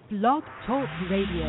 Blog Talk Radio.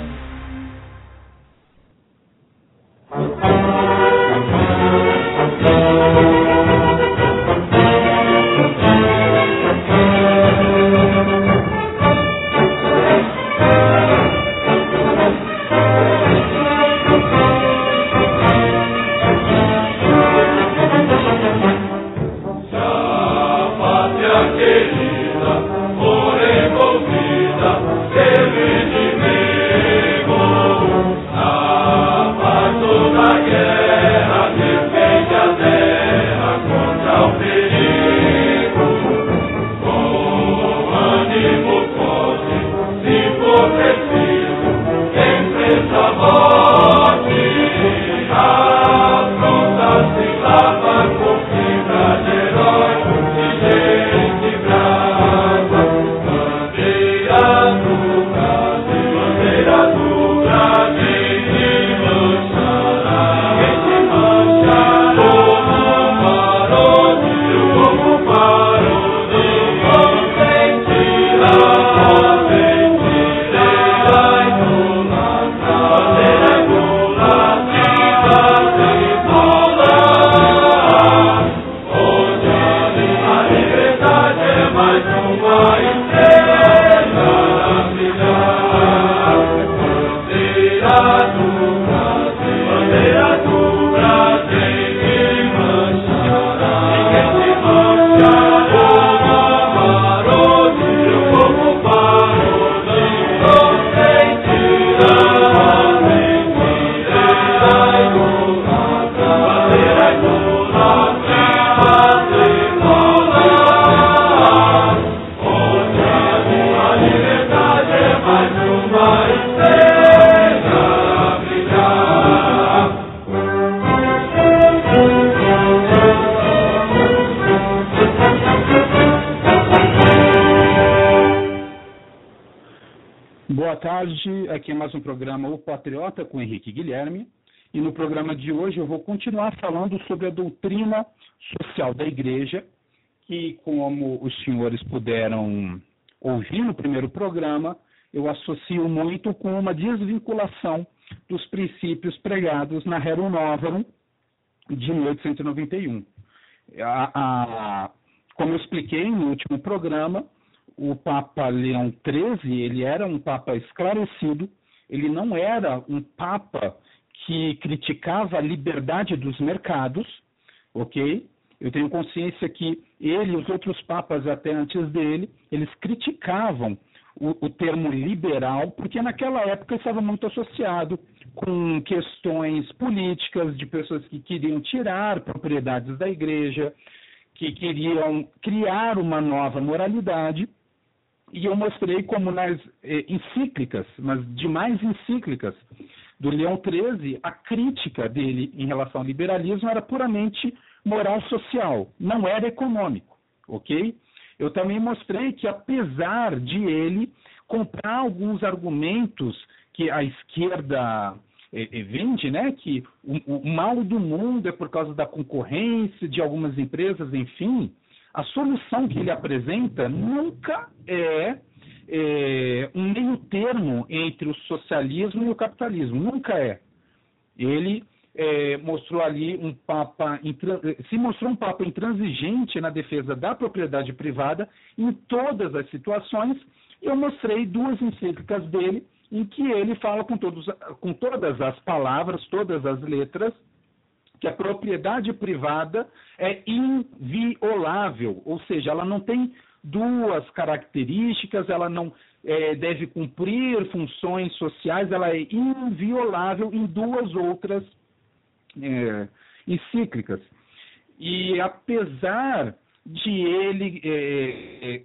Aqui é mais um programa O Patriota com Henrique Guilherme, e no programa de hoje eu vou continuar falando sobre a doutrina social da Igreja, que, como os senhores puderam ouvir no primeiro programa, eu associo muito com uma desvinculação dos princípios pregados na Rerum Novarum de 1891. Como eu expliquei no último programa, o Papa Leão XIII, ele era um Papa esclarecido, ele não era um Papa que criticava a liberdade dos mercados, ok? Eu tenho consciência que ele e os outros Papas até antes dele, eles criticavam o termo liberal, porque naquela época estava muito associado com questões políticas de pessoas que queriam tirar propriedades da igreja, que queriam criar uma nova moralidade. E eu mostrei como nas encíclicas, nas demais encíclicas do Leão XIII, a crítica dele em relação ao liberalismo era puramente moral social, não era econômico, ok? Eu também mostrei que, apesar de ele comprar alguns argumentos que a esquerda vende, né, que o mal do mundo é por causa da concorrência de algumas empresas, enfim, a solução que ele apresenta nunca é um meio termo entre o socialismo e o capitalismo, nunca é. Ele mostrou ali se mostrou um Papa intransigente na defesa da propriedade privada em todas as situações. Eu mostrei duas encíclicas dele em que ele fala com todas as palavras, todas as letras, que a propriedade privada é inviolável, ou seja, ela não tem duas características, ela não deve cumprir funções sociais, ela é inviolável em duas outras encíclicas. E apesar de ele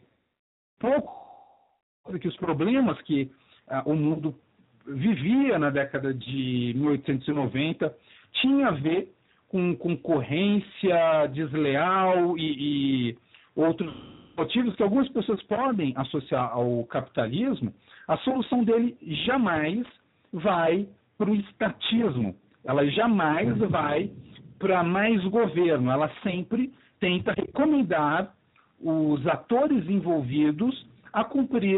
que os problemas que o mundo vivia na década de 1890 tinha a ver com concorrência desleal e outros motivos que algumas pessoas podem associar ao capitalismo, a solução dele jamais vai para o estatismo, ela jamais vai para mais governo, ela sempre tenta recomendar os atores envolvidos a cumprir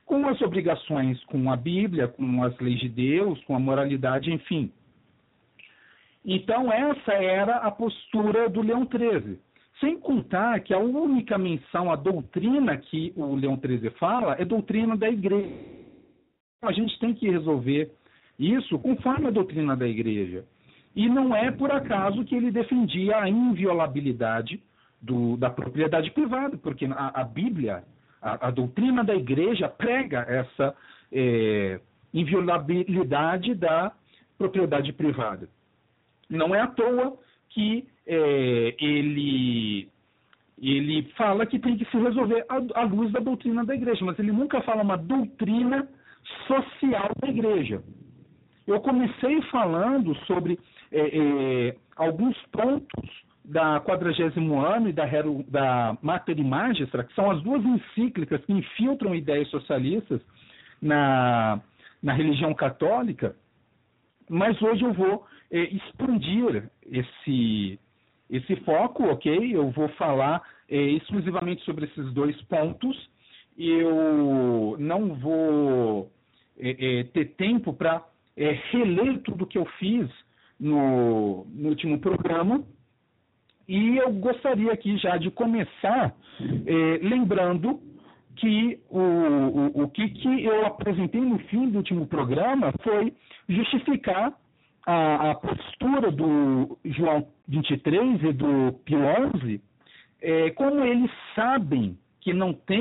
com as obrigações com a Bíblia, com as leis de Deus, com a moralidade, enfim. Então, essa era a postura do Leão XIII. Sem contar que a única menção à doutrina que o Leão XIII fala é doutrina da igreja. A gente tem que resolver isso conforme a doutrina da igreja. E não é por acaso que ele defendia a inviolabilidade da propriedade privada, porque a Bíblia, a doutrina da igreja prega essa inviolabilidade da propriedade privada. Não é à toa que ele fala que tem que se resolver à luz da doutrina da igreja, mas ele nunca fala uma doutrina social da igreja. Eu comecei falando sobre alguns pontos da 40º ano e da Mater Magistra, que são as duas encíclicas que infiltram ideias socialistas na religião católica, mas hoje eu vou expandir esse foco, ok? Eu vou falar exclusivamente sobre esses dois pontos. Eu não vou ter tempo para reler tudo que eu fiz no último programa. E eu gostaria aqui já de começar lembrando que o que eu apresentei no fim do último programa foi justificar a postura do João 23 e do Pio XI, como eles sabem que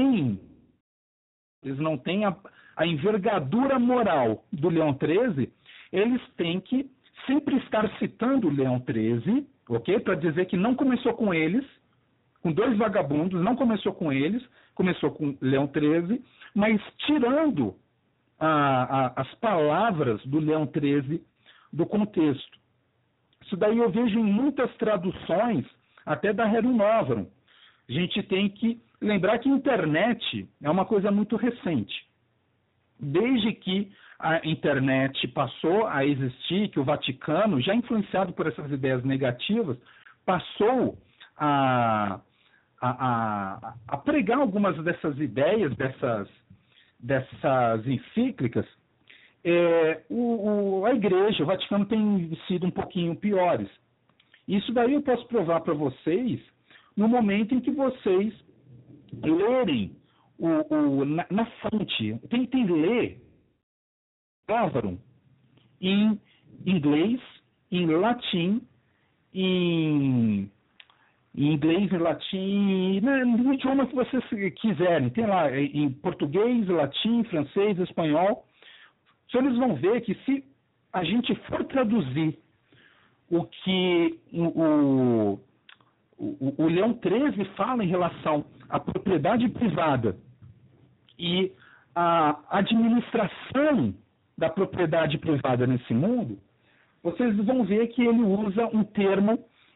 eles não têm a envergadura moral do Leão XIII, eles têm que sempre estar citando o Leão XIII, ok? Para dizer que não começou com eles, com dois vagabundos, não começou com eles, começou com Leão XIII, mas tirando as palavras do Leão XIII do contexto. Isso daí eu vejo em muitas traduções, até da Rerum Novarum. A gente tem que lembrar que a internet é uma coisa muito recente. Desde que a internet passou a existir, que o Vaticano, já influenciado por essas ideias negativas, passou a pregar algumas dessas ideias, dessas encíclicas, a igreja, o Vaticano tem sido um pouquinho piores. Isso daí eu posso provar para vocês no momento em que vocês lerem na fonte. Tentem ler Novarum em inglês, em latim, em inglês, em latim, no idioma que vocês quiserem. Tem lá em português, latim, francês, espanhol. Eles vão ver que se a gente for traduzir o que o Leão XIII fala em relação à propriedade privada e a administração da propriedade privada nesse mundo, vocês vão ver que ele usa um termo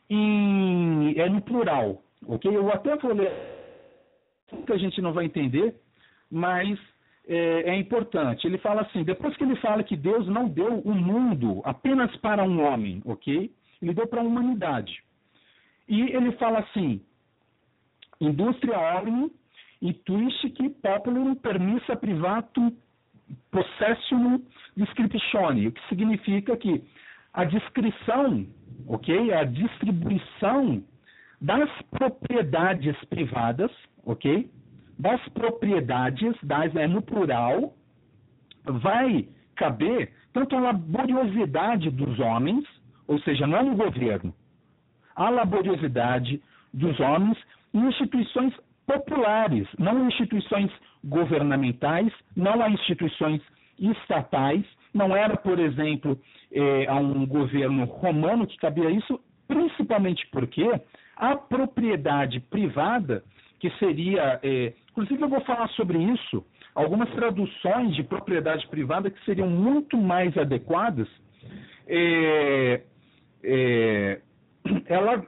no plural, ok? Eu até vou ler, que a gente não vai entender, mas é importante. Ele fala assim, depois que ele fala que Deus não deu o mundo apenas para um homem, ok? Ele deu para a humanidade. E ele fala assim, industria omnium intuisque populorum permissa privatum possessionum descriptione, o que significa que a descrição, ok? A distribuição das propriedades privadas, ok? Das propriedades, no plural, vai caber tanto a laboriosidade dos homens, ou seja, não no governo, a laboriosidade dos homens em instituições populares, não em instituições governamentais, não a instituições estatais. Não era, por exemplo, a um governo romano que cabia isso, principalmente porque a propriedade privada, que seria... inclusive eu vou falar sobre isso, algumas traduções de propriedade privada que seriam muito mais adequadas, ela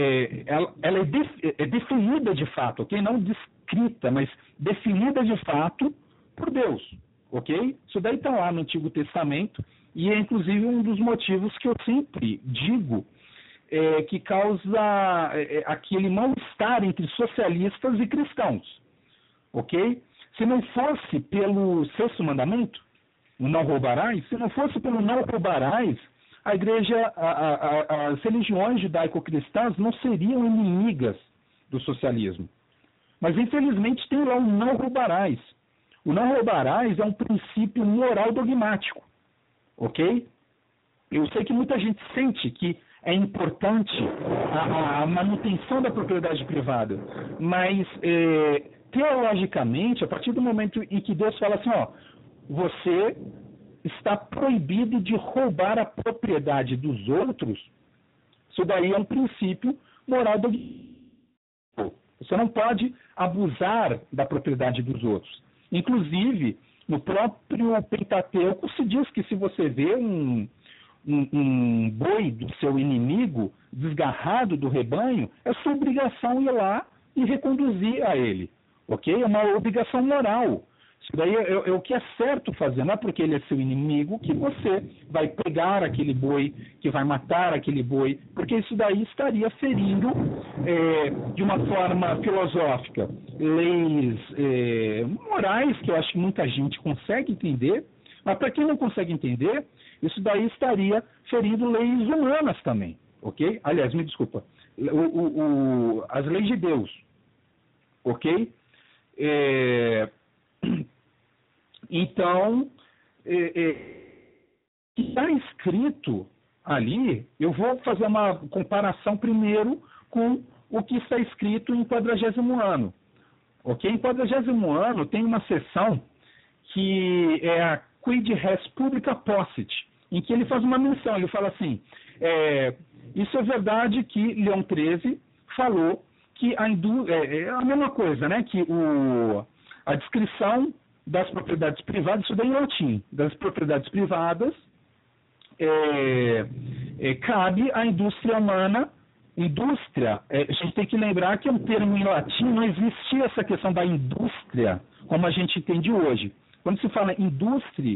é definida de fato, ok? Não descrita, mas definida de fato por Deus, ok? Isso daí está lá no Antigo Testamento e é inclusive um dos motivos que eu sempre digo que causa aquele mal-estar entre socialistas e cristãos, ok? Se não fosse pelo sexto mandamento, o não roubarás, se não fosse pelo não roubarás, a igreja, as religiões judaico-cristãs não seriam inimigas do socialismo. Mas, infelizmente, tem lá o não roubarás. O não roubarás é um princípio moral dogmático, ok? Eu sei que muita gente sente que é importante a manutenção da propriedade privada, mas, teologicamente, a partir do momento em que Deus fala assim, ó, você está proibido de roubar a propriedade dos outros, isso daí é um princípio moral dogmático. Você não pode abusar da propriedade dos outros. Inclusive, no próprio Pentateuco se diz que se você vê um boi do seu inimigo desgarrado do rebanho, é sua obrigação ir lá e reconduzir a ele. Ok? É uma obrigação moral. Isso daí é o que é certo fazer, não é porque ele é seu inimigo que você vai pegar aquele boi, que vai matar aquele boi, porque isso daí estaria ferindo, de uma forma filosófica, leis morais, que eu acho que muita gente consegue entender, mas para quem não consegue entender, isso daí estaria ferindo leis humanas também, ok? Aliás, me desculpa, as leis de Deus, ok? Então, que está escrito ali, eu vou fazer uma comparação primeiro com o que está escrito em 40º ano. Ok? Em 40º ano tem uma seção que é a Quid Res Publica Possit, em que ele faz uma menção, ele fala assim, isso é verdade que Leão XIII falou que é a mesma coisa, né? Que a descrição das propriedades privadas, isso daí em latim, das propriedades privadas, cabe à indústria humana. Indústria, a gente tem que lembrar que é um termo em latim, não existia essa questão da indústria, como a gente entende hoje. Quando se fala indústria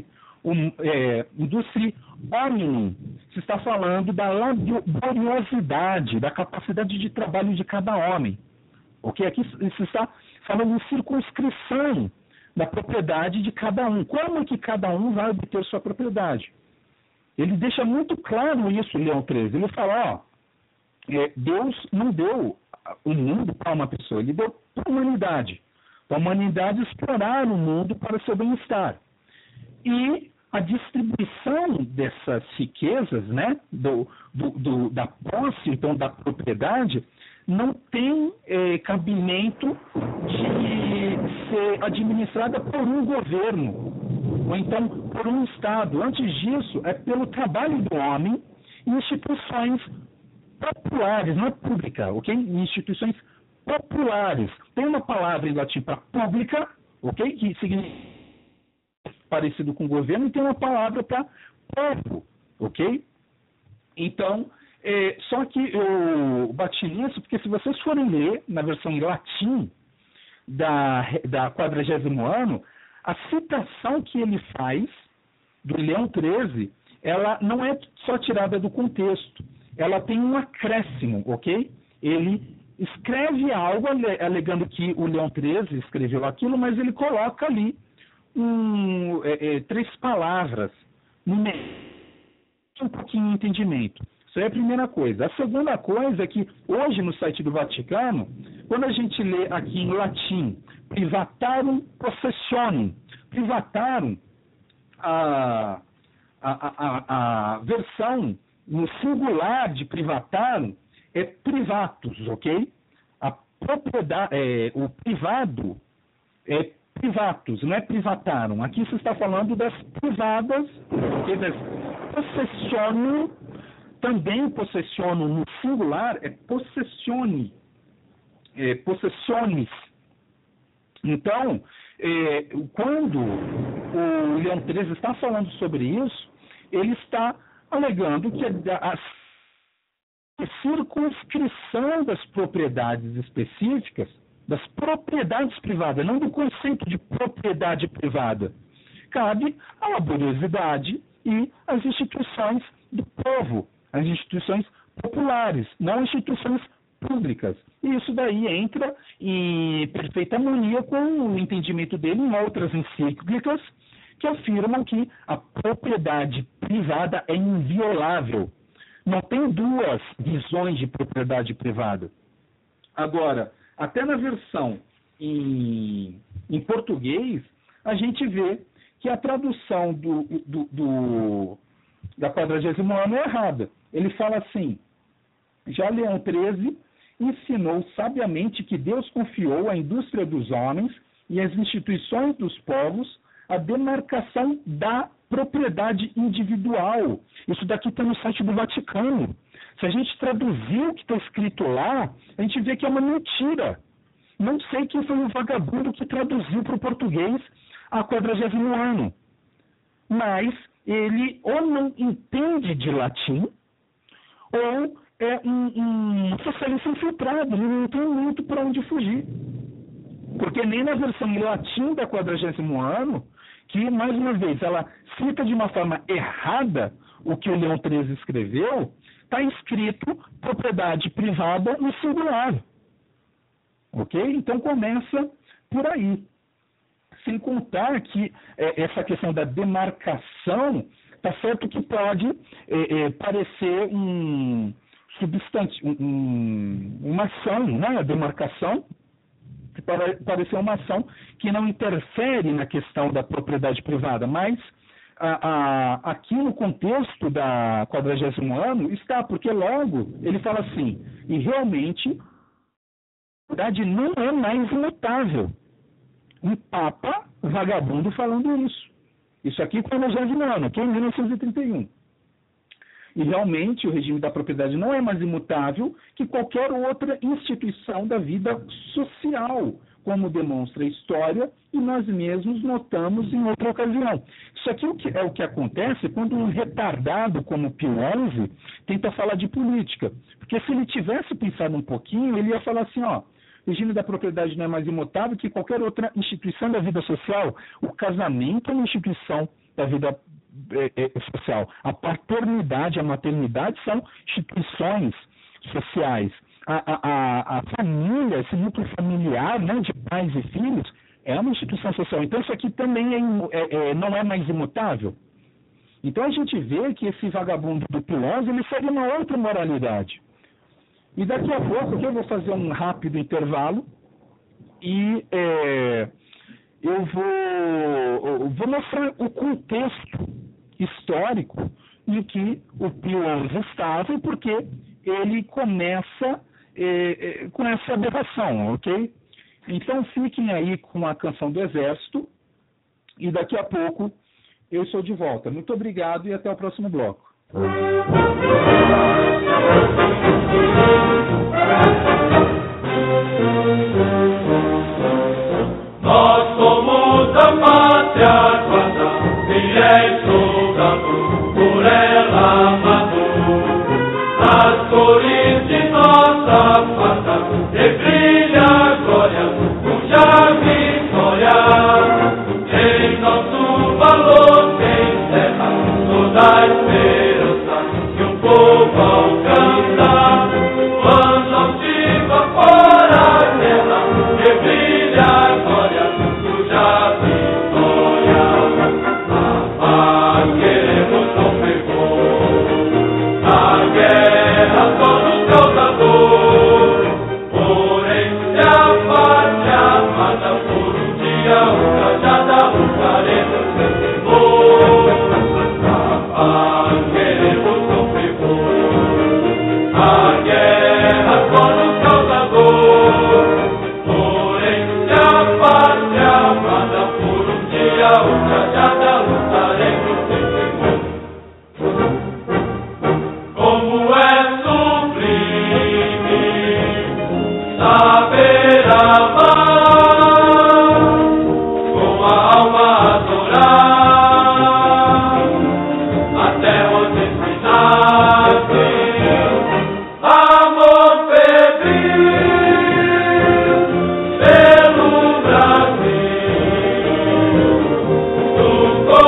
hominum, se está falando da laboriosidade, da capacidade de trabalho de cada homem. Ok? Aqui se está falando de circunscrição da propriedade de cada um. Como é que cada um vai obter sua propriedade? Ele deixa muito claro isso, Leão XIII. Ele fala, Deus não deu o mundo para uma pessoa, ele deu para a humanidade. Para a humanidade explorar o mundo para o seu bem-estar. E a distribuição dessas riquezas, né, da posse, então da propriedade, não tem cabimento de ser administrada por um governo, ou então por um Estado. Antes disso, é pelo trabalho do homem em instituições populares, não é pública, ok? Em instituições populares. Tem uma palavra em latim para pública, ok? Que significa parecido com governo, e tem uma palavra para povo, ok? Então, só que eu bati nisso, porque se vocês forem ler na versão em latim da 40º ano, a citação que ele faz do Leão XIII, ela não é só tirada do contexto, ela tem um acréscimo, ok? Ele escreve algo alegando que o Leão XIII escreveu aquilo, mas ele coloca ali 3 palavras no meio, um pouquinho de entendimento. Isso é a primeira coisa. A segunda coisa é que hoje no site do Vaticano, quando a gente lê aqui em latim, privatarum possessionem, privatarum, a versão no singular de privatarum é privatus, ok? A propriedade, o privado é privatus, não é privatarum. Aqui se está falando das privadas, okay? Das possessionum, também possessionum no singular é possessione, possessiones. Então, quando o Leão XIII está falando sobre isso, ele está alegando que a circunscrição das propriedades específicas, das propriedades privadas, não do conceito de propriedade privada, cabe à laboriosidade e às instituições do povo, às instituições populares, não instituições públicas. E isso daí entra em perfeita harmonia com o entendimento dele em outras encíclicas que afirmam que a propriedade privada é inviolável. Não tem duas visões de propriedade privada. Agora, até na versão em português, a gente vê que a tradução da 40º ano é errada. Ele fala assim: já Leão XIII ensinou sabiamente que Deus confiou à indústria dos homens e às instituições dos povos a demarcação da propriedade individual. Isso daqui está no site do Vaticano. Se a gente traduzir o que está escrito lá, a gente vê que é uma mentira. Não sei quem foi o vagabundo que traduziu para o português a 40º ano. Mas ele ou não entende de latim, ou é um socialista infiltrado. Ele não tem muito para onde fugir. Porque nem na versão em latim da 40º ano, que, mais uma vez, ela cita de uma forma errada o que o Leão XIII escreveu, está escrito propriedade privada no singular. Ok? Então começa por aí. Sem contar que essa questão da demarcação, está certo que pode parecer um substantivo, uma ação, né? A demarcação parecer uma ação que não interfere na questão da propriedade privada, mas aqui no contexto da 40º ano está, porque logo ele fala assim: e realmente a propriedade não é mais imutável. Um papa vagabundo falando isso. Isso aqui com o 40º ano, que é em 1931. E realmente o regime da propriedade não é mais imutável que qualquer outra instituição da vida social, como demonstra a história e nós mesmos notamos em outra ocasião. Isso aqui é o que acontece quando um retardado como Pio XI tenta falar de política. Porque se ele tivesse pensado um pouquinho, ele ia falar assim, ó: o regime da propriedade não é mais imutável que qualquer outra instituição da vida social. O casamento é uma instituição da vida social. A paternidade, a maternidade são instituições sociais. A família, esse núcleo familiar, né, de pais e filhos, é uma instituição social. Então isso aqui também não é mais imutável. Então a gente vê que esse vagabundo do Pio XI, ele segue uma outra moralidade. E daqui a pouco eu vou fazer um rápido intervalo e eu vou mostrar o contexto histórico em que o Pio XI estava e porque ele começa com essa aberração, ok? Então fiquem aí com a Canção do Exército e daqui a pouco eu estou de volta. Muito obrigado e até o próximo bloco. Nós somos a pátria guarda, fiéis soldados, por ela amado. Nas cores de nossa farda, brilha a glória, cuja vitória em nosso valor tem terra, toda a esperança que o povo alcança. Quando altiva fora a guerra, brilha a glória, cuja vitória a paz queremos com fervor. A guerra só nos causa dor, porém se a pátria amada por um dia ultrajada, lutaremos sem temor. A paz queremos com fervor. A guerra só nos causa dor, porém se a pátria amada por um dia ultrajada, lutaremos sem temor. Como é sublime saber amar, com a alma adorar, até onde se nasce, amor febril pelo Brasil, do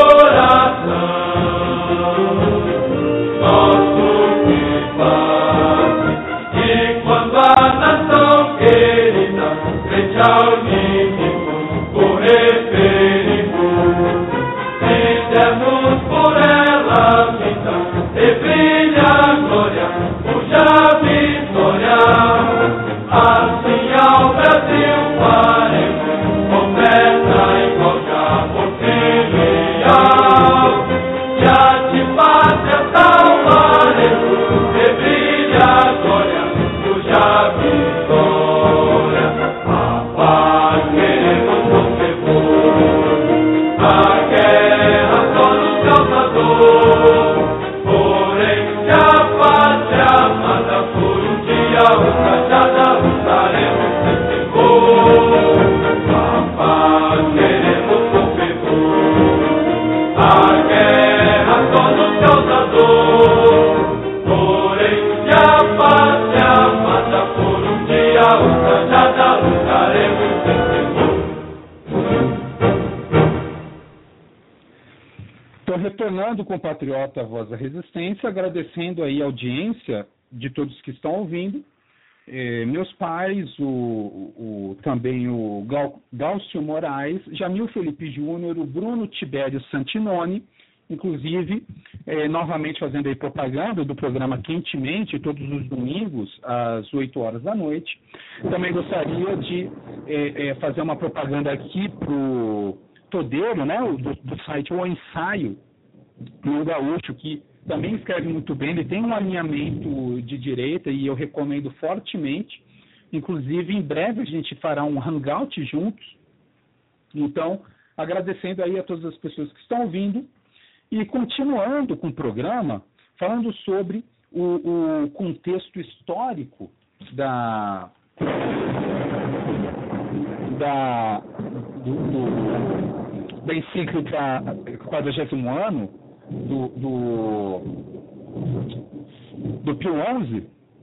A guerra só nos causa dor, porém se a mata por um dia, outra nada lutaremos sem temor. Então, retornando, compatriota Voz da Resistência, agradecendo aí a audiência de todos que estão ouvindo, meus pais, também o Gáucio Moraes, Jamil Felipe Júnior, o Bruno Tibério Santinoni, inclusive, novamente fazendo aí propaganda do programa Quentemente, todos os domingos, às 8 horas da noite. Também gostaria de fazer uma propaganda aqui para o Todeiro, né, do site O Ensaio, no Gaúcho, que também escreve muito bem, ele tem um alinhamento de direita e eu recomendo fortemente. Inclusive, em breve a gente fará um hangout juntos. Então, agradecendo aí a todas as pessoas que estão ouvindo e continuando com o programa, falando sobre o contexto histórico da encíclica 40º ano do Pio XI,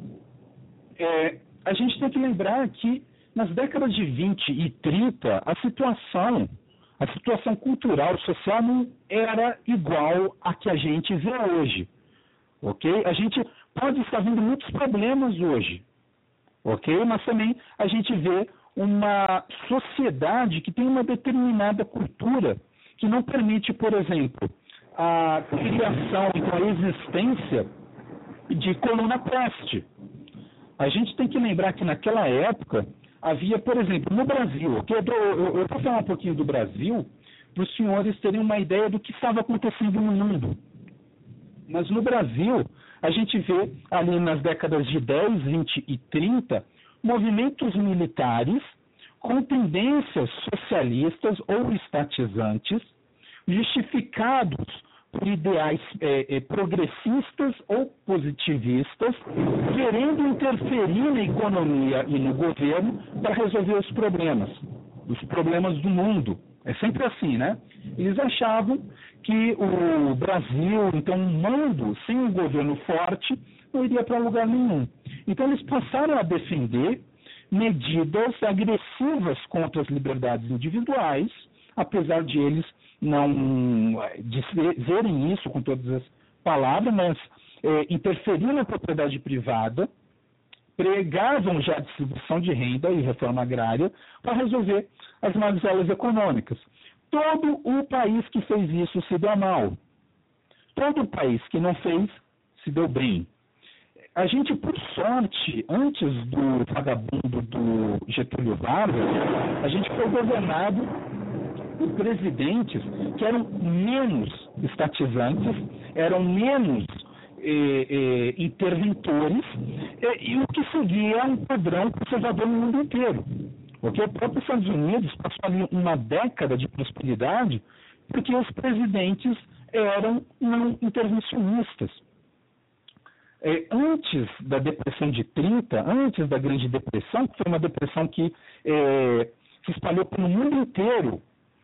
a gente tem que lembrar que nas décadas de 20 e 30 a situação cultural, social não era igual a que a gente vê hoje, ok? A gente pode estar vendo muitos problemas hoje, ok? Mas também a gente vê uma sociedade que tem uma determinada cultura que não permite, por exemplo, a criação, então a existência de coluna preste. A gente tem que lembrar que naquela época havia, por exemplo, no Brasil, eu vou falar um pouquinho do Brasil para os senhores terem uma ideia do que estava acontecendo no mundo. Mas no Brasil, a gente vê ali nas décadas de 10, 20 e 30, movimentos militares com tendências socialistas ou estatizantes, justificados por ideais progressistas ou positivistas, querendo interferir na economia e no governo para resolver os problemas do mundo. É sempre assim, né? Eles achavam que o Brasil, então um mundo sem um governo forte, não iria para lugar nenhum. Então eles passaram a defender medidas agressivas contra as liberdades individuais, apesar de eles não dizerem isso com todas as palavras, mas interferiam na propriedade privada, pregavam já a distribuição de renda e reforma agrária para resolver as mazelas econômicas. Todo o país que fez isso se deu mal. Todo o país que não fez se deu bem. A gente, por sorte, antes do vagabundo do Getúlio Vargas, a gente foi governado por presidentes que eram menos estatizantes, eram menos interventores, e o que seguia um padrão conservador no mundo inteiro. Porque o próprio Estados Unidos passou ali uma década de prosperidade porque os presidentes eram não intervencionistas. Antes da Depressão de 30, antes da Grande Depressão, que foi uma depressão que se espalhou pelo mundo inteiro,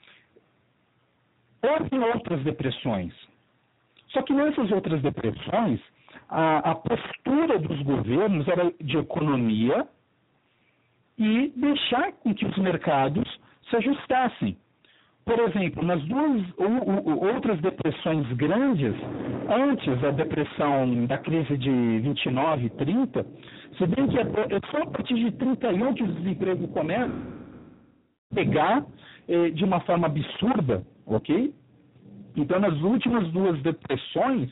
houve outras depressões. Só que nessas outras depressões, a postura dos governos era de economia e deixar com que os mercados se ajustassem. Por exemplo, nas duas outras depressões grandes, antes da depressão da crise de 29 e 30, se bem que é só a partir de 31 que o desemprego começa a pegar de uma forma absurda, ok? Então, nas últimas duas depressões,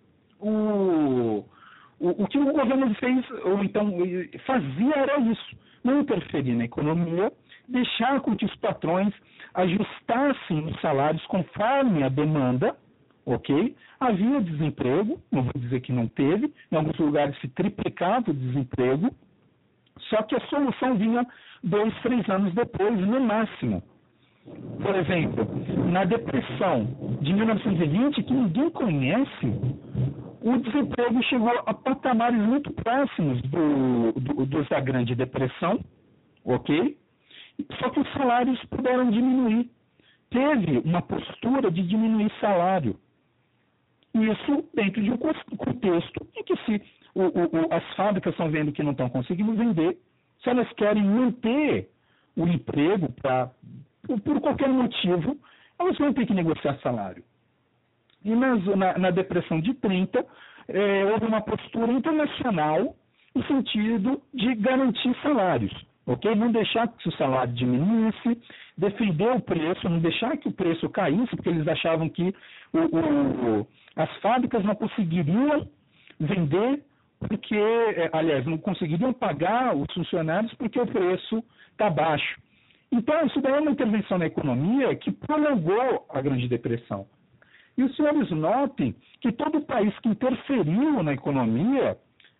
o que o governo fez, ou então fazia, era isso: não interferir na economia, deixar com que os patrões ajustassem os salários conforme a demanda, ok? Havia desemprego, não vou dizer que não teve, em alguns lugares se triplicava o desemprego, só que a solução vinha 2, 3 anos depois, no máximo. Por exemplo, na depressão de 1920, que ninguém conhece, o desemprego chegou a patamares muito próximos dos da Grande Depressão, ok? Só que os salários puderam diminuir. teve uma postura de diminuir salário. Isso dentro de um contexto em que se as fábricas estão vendo que não estão conseguindo vender, se elas querem manter o emprego por qualquer motivo, elas vão ter que negociar salário. E na depressão de 30, houve uma postura internacional no sentido de garantir salários, ok? Não deixar que o salário diminuísse, defender o preço, não deixar que o preço caísse, porque eles achavam que as fábricas não conseguiriam vender, porque, aliás, não conseguiriam pagar os funcionários porque o preço está baixo. Então, isso daí é uma intervenção na economia que prolongou a Grande Depressão. E os senhores notem que todo país que interferiu na economia,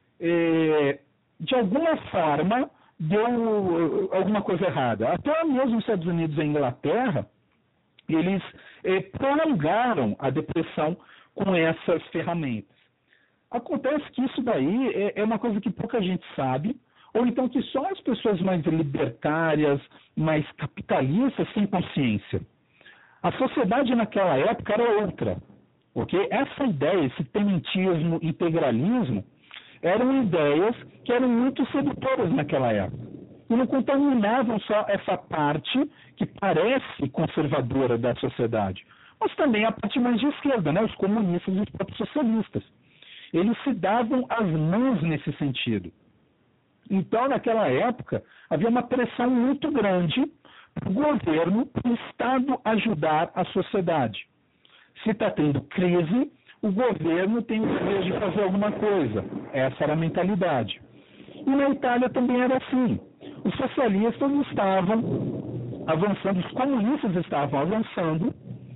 de alguma forma, deu alguma coisa errada. Até mesmo os Estados Unidos e a Inglaterra, eles prolongaram a depressão com essas ferramentas. Acontece que isso daí é uma coisa que pouca gente sabe, ou então que só as pessoas mais libertárias, mais capitalistas têm consciência. A sociedade naquela época era outra, ok? Essa ideia, esse tenentismo, integralismo, eram ideias que eram muito sedutoras naquela época. E não contaminavam só essa parte que parece conservadora da sociedade, mas também a parte mais de esquerda, né? Os comunistas e os próprios socialistas. Eles se davam as mãos nesse sentido. Então, naquela época, havia uma pressão muito grande para o governo, para o Estado ajudar a sociedade. Se está tendo crise, o governo tem o dever de fazer alguma coisa. Essa era a mentalidade. E na Itália também era assim. Os socialistas estavam avançando, os comunistas estavam avançando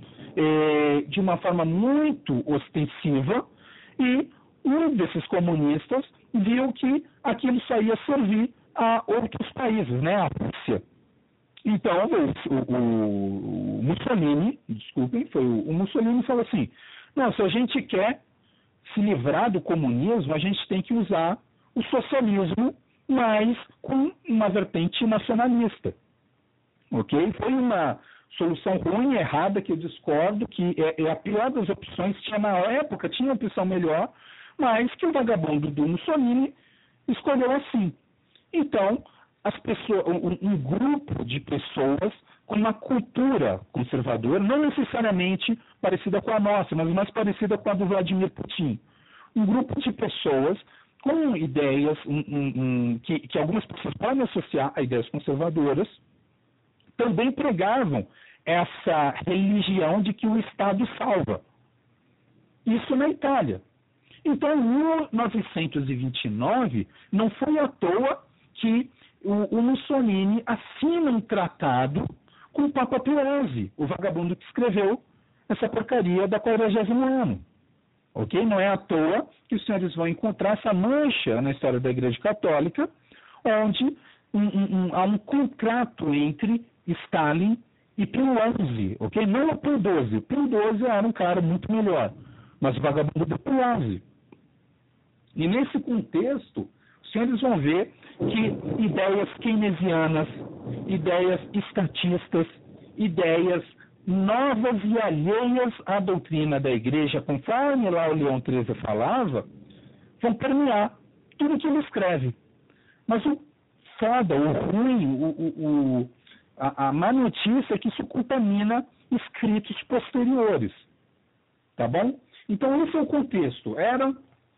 de uma forma muito ostensiva, e um desses comunistas viu que aquilo só ia servir a outros países, né? A Rússia. Então, o Mussolini, desculpem, foi o Mussolini falou assim: não, se a gente quer se livrar do comunismo, a gente tem que usar o socialismo, mas com uma vertente nacionalista. Ok? Foi uma solução ruim, errada, que eu discordo, que é a pior das opções. Na época tinha uma opção melhor, mas que o vagabundo do Mussolini escolheu assim. Então, as pessoas, um grupo de pessoas com uma cultura conservadora, não necessariamente parecida com a nossa, mas mais parecida com a do Vladimir Putin. Um grupo de pessoas com ideias que algumas pessoas podem associar a ideias conservadoras, também pregavam essa religião de que o Estado salva. Isso na Itália. Então, em 1929, não foi à toa que o Mussolini assina um tratado com o Papa Pio XI, o vagabundo que escreveu essa porcaria da 40º ano. Ok? Não é à toa que os senhores vão encontrar essa mancha na história da Igreja Católica, onde há um contrato entre Stalin e Pio XI, ok? Não o Pio XII. O Pio XII era um cara muito melhor, mas o vagabundo do Pio XI. E nesse contexto, os senhores vão ver que ideias keynesianas, ideias estatistas, ideias novas e alheias à doutrina da Igreja, conforme lá o Leão XIII falava, vão permear tudo que ele escreve. Mas o foda, o ruim, a má notícia é que isso contamina escritos posteriores. Tá bom? Então, esse é o contexto. Era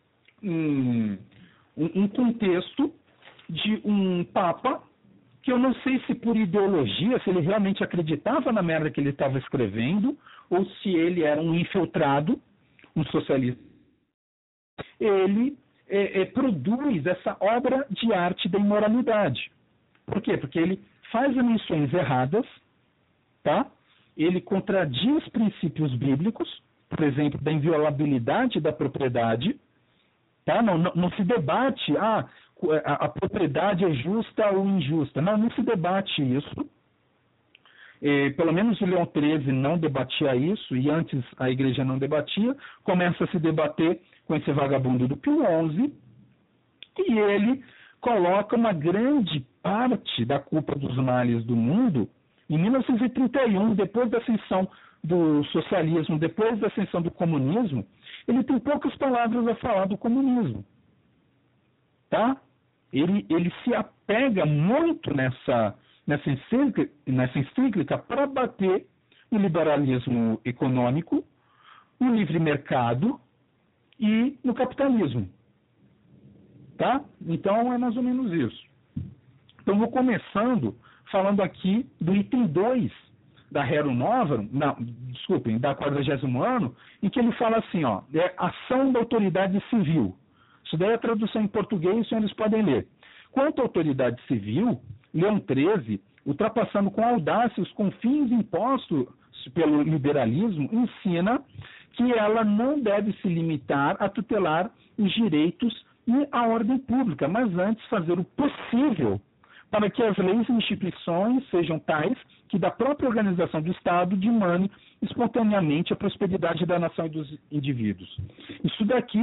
um contexto de um Papa que eu não sei se por ideologia, se ele realmente acreditava na merda que ele estava escrevendo, ou se ele era um infiltrado, um socialista. Ele produz essa obra de arte da imoralidade. Por quê? Porque ele faz menções erradas, tá? Ele contradiz princípios bíblicos, por exemplo, da inviolabilidade da propriedade, tá? Não se debate, a propriedade é justa ou injusta. Não se debate isso. Pelo menos o Leão XIII não debatia isso, e antes a igreja não debatia. Começa a se debater com esse vagabundo do Pio XI, e ele coloca uma grande parte da culpa dos males do mundo Em 1931, depois da ascensão do socialismo, depois da ascensão do comunismo, ele tem poucas palavras a falar do comunismo. Tá? Ele se apega muito nessa encíclica para bater no liberalismo econômico, no livre mercado e no capitalismo. Tá? Então é mais ou menos isso. Então vou começando falando aqui do item 2 da Rerum Novarum, da 40º ano, em que ele fala assim, ó, ação da autoridade civil. Isso daí é a tradução em português, os senhores podem ler. Quanto à autoridade civil, Leão XIII, ultrapassando com audácia os confins impostos pelo liberalismo, ensina que ela não deve se limitar a tutelar os direitos e a ordem pública, mas antes fazer o possível para que as leis e instituições sejam tais que da própria organização do Estado dimane espontaneamente a prosperidade da nação e dos indivíduos. Isso daqui,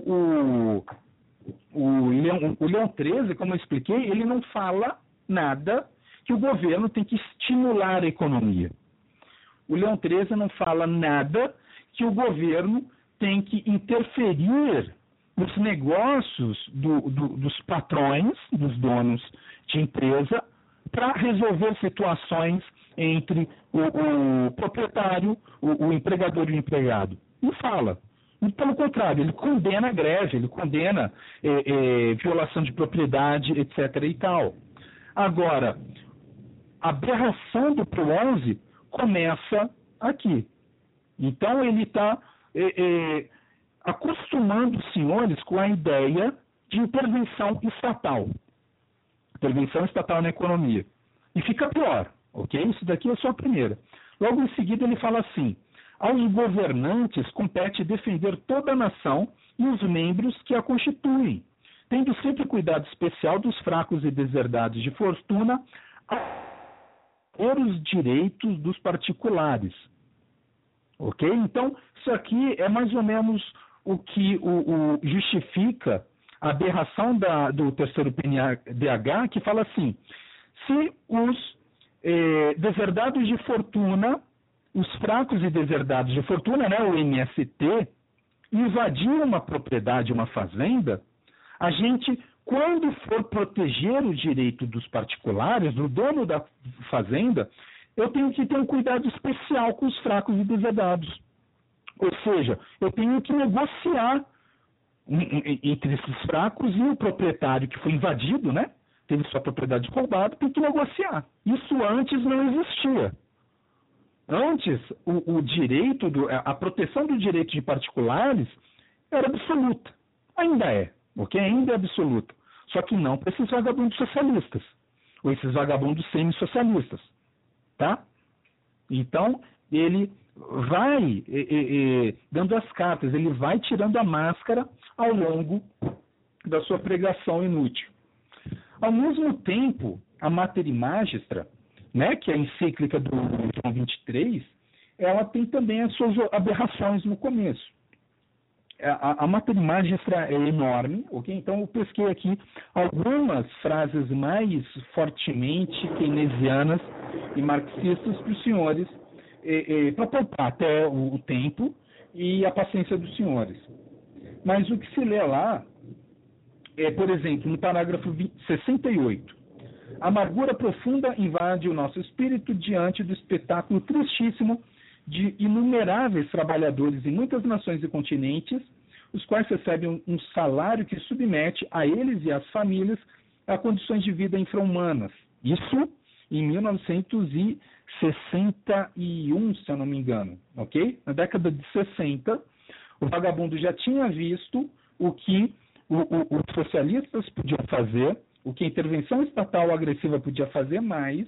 o Leão XIII, como eu expliquei, ele não fala nada que o governo tem que estimular a economia. O Leão XIII não fala nada que o governo tem que interferir nos negócios dos patrões, dos donos de empresa, para resolver situações entre o proprietário, o empregador e o empregado. Não fala. E, pelo contrário, ele condena a greve, ele condena violação de propriedade, etc. e tal. Agora, a aberração do Pio XI começa aqui. Então, ele está acostumando os senhores com a ideia de intervenção estatal. Intervenção estatal na economia. E fica pior, ok? Isso daqui é só a primeira. Logo em seguida ele fala assim: aos governantes compete defender toda a nação e os membros que a constituem, tendo sempre cuidado especial dos fracos e deserdados de fortuna os direitos dos particulares. Ok? Então, isso aqui é mais ou menos o que justifica a aberração do terceiro PNDH, que fala assim: se os deserdados de fortuna, os fracos e deserdados de fortuna, né, o MST, invadiram uma propriedade, uma fazenda, a gente, quando for proteger o direito dos particulares, do dono da fazenda, eu tenho que ter um cuidado especial com os fracos e deserdados. Ou seja, eu tenho que negociar entre esses fracos e o proprietário que foi invadido, né? Teve sua propriedade roubada, tem que negociar. Isso antes não existia. Antes, o direito, a proteção do direito de particulares era absoluta. Ainda é, ok? Ainda é absoluta. Só que não para esses vagabundos socialistas, ou esses vagabundos semi-socialistas, tá? Então, ele vai dando as cartas, ele vai tirando a máscara ao longo da sua pregação inútil. Ao mesmo tempo, a Mater Magistra, né, que é a encíclica do João 23, ela tem também as suas aberrações no começo. A Mater Magistra é enorme, ok? Então eu pesquei aqui algumas frases mais fortemente keynesianas e marxistas para os senhores, para poupar até o tempo e a paciência dos senhores. Mas o que se lê lá é, por exemplo, no parágrafo 68, a amargura profunda invade o nosso espírito diante do espetáculo tristíssimo de inumeráveis trabalhadores em muitas nações e continentes, os quais recebem um salário que submete a eles e às famílias a condições de vida infra-humanas. Isso em 1961, se eu não me engano, ok? Na década de 60, o vagabundo já tinha visto o que os socialistas podiam fazer, o que a intervenção estatal agressiva podia fazer, mas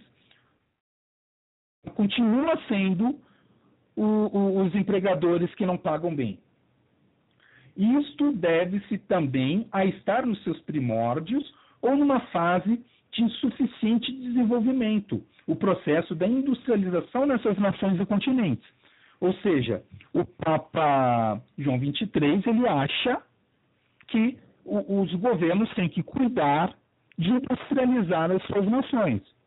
continua sendo os empregadores que não pagam bem. Isto deve-se também a estar nos seus primórdios ou numa fase de insuficiente desenvolvimento, o processo da industrialização nessas nações e continentes. Ou seja, o Papa João 23, ele acha que os governos têm que cuidar de industrializar as suas nações.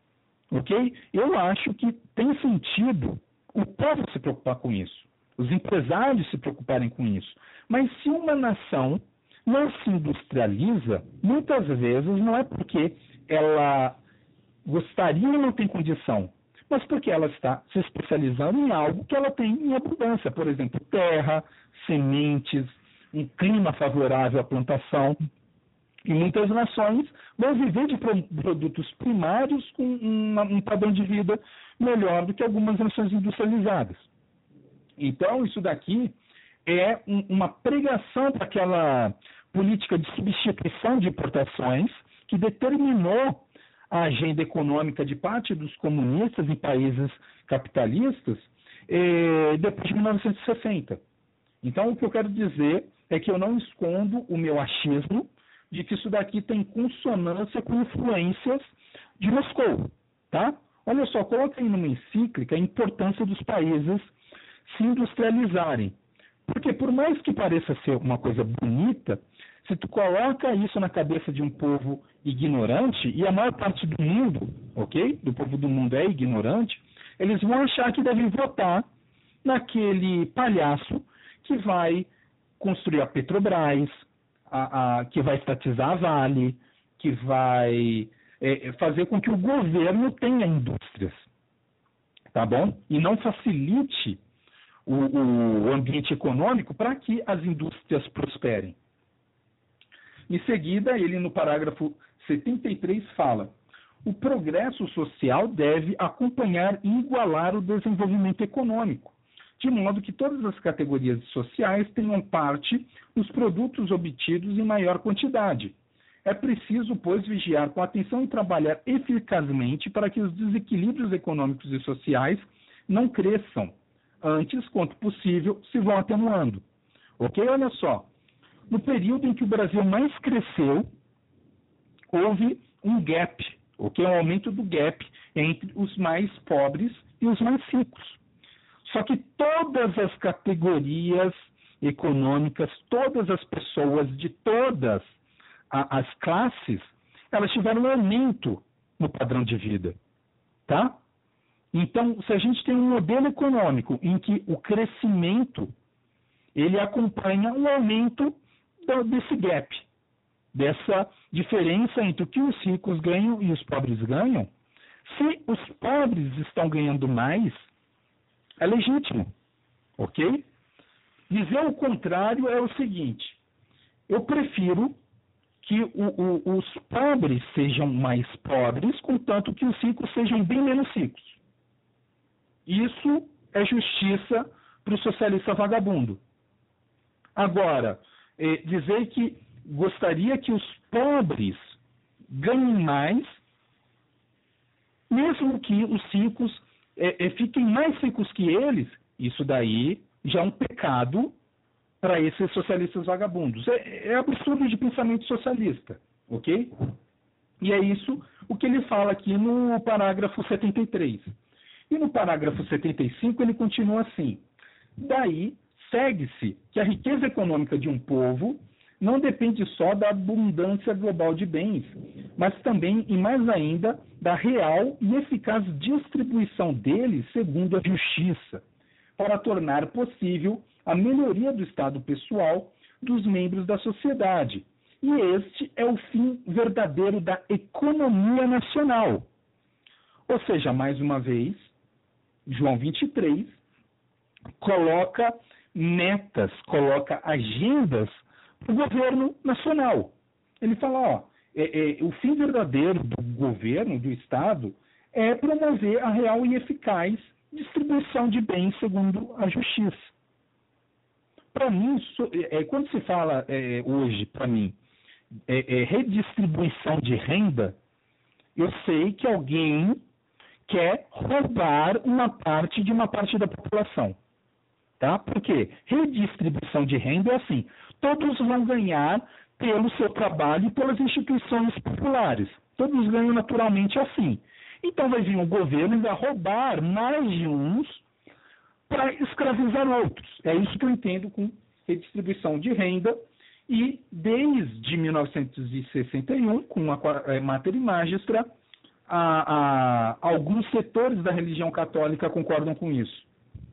ok? Eu acho que tem sentido o povo se preocupar com isso, os empresários se preocuparem com isso. Mas se uma nação não se industrializa, muitas vezes não é porque ela gostaria ou não tem condição, mas porque ela está se especializando em algo que ela tem em abundância. Por exemplo, terra, sementes, um clima favorável à plantação. E muitas nações vão viver de produtos primários com um padrão de vida melhor do que algumas nações industrializadas. Então, isso daqui é uma pregação para aquela política de substituição de importações que determinou a agenda econômica de parte dos comunistas em países capitalistas depois de 1960. Então, o que eu quero dizer é que eu não escondo o meu achismo de que isso daqui tem consonância com influências de Moscou, tá? Olha só, coloca aí numa encíclica a importância dos países se industrializarem. Porque por mais que pareça ser uma coisa bonita, se tu coloca isso na cabeça de um povo ignorante, e a maior parte do mundo, ok? Do povo do mundo é ignorante, eles vão achar que devem votar naquele palhaço que vai construir a Petrobras, que vai estatizar a Vale, que vai fazer com que o governo tenha indústrias, tá bom? E não facilite o ambiente econômico para que as indústrias prosperem. Em seguida, ele no parágrafo 73 fala: o progresso social deve acompanhar e igualar o desenvolvimento econômico, de modo que todas as categorias sociais tenham parte nos produtos obtidos em maior quantidade. É preciso, pois, vigiar com atenção e trabalhar eficazmente para que os desequilíbrios econômicos e sociais não cresçam. Antes, quanto possível, se vão atenuando. Ok? Olha só. No período em que o Brasil mais cresceu, houve um gap, ok? Um aumento do gap entre os mais pobres e os mais ricos. Só que todas as categorias econômicas, todas as pessoas de todas as classes, elas tiveram um aumento no padrão de vida, tá? Então, se a gente tem um modelo econômico em que o crescimento, ele acompanha um aumento desse gap, dessa diferença entre o que os ricos ganham e os pobres ganham, se os pobres estão ganhando mais, é legítimo, ok? Dizer o contrário é o seguinte: eu prefiro que os pobres sejam mais pobres, contanto que os ricos sejam bem menos ricos. Isso é justiça para o socialista vagabundo. Agora, dizer que gostaria que os pobres ganhem mais, mesmo que os ricos fiquem mais ricos que eles, isso daí já é um pecado para esses socialistas vagabundos. É absurdo de pensamento socialista, ok? E é isso o que ele fala aqui no parágrafo 73. E no parágrafo 75 ele continua assim: daí segue-se que a riqueza econômica de um povo não depende só da abundância global de bens, mas também e mais ainda da real e eficaz distribuição deles segundo a justiça, para tornar possível a melhoria do estado pessoal dos membros da sociedade. E este é o fim verdadeiro da economia nacional. Ou seja, mais uma vez, João 23 coloca metas, coloca agendas para o governo nacional. Ele fala, o fim verdadeiro do governo, do Estado, é promover a real e eficaz distribuição de bens segundo a justiça. Para mim, quando se fala hoje, para mim, redistribuição de renda, eu sei que alguém quer roubar uma parte de uma parte da população. Tá? Porque redistribuição de renda é assim: todos vão ganhar pelo seu trabalho e pelas instituições populares. Todos ganham naturalmente assim. Então vai vir um governo e vai roubar mais de uns para escravizar outros. É isso que eu entendo com redistribuição de renda. E desde 1961, com a Mater e Magistra, alguns setores da religião católica concordam com isso.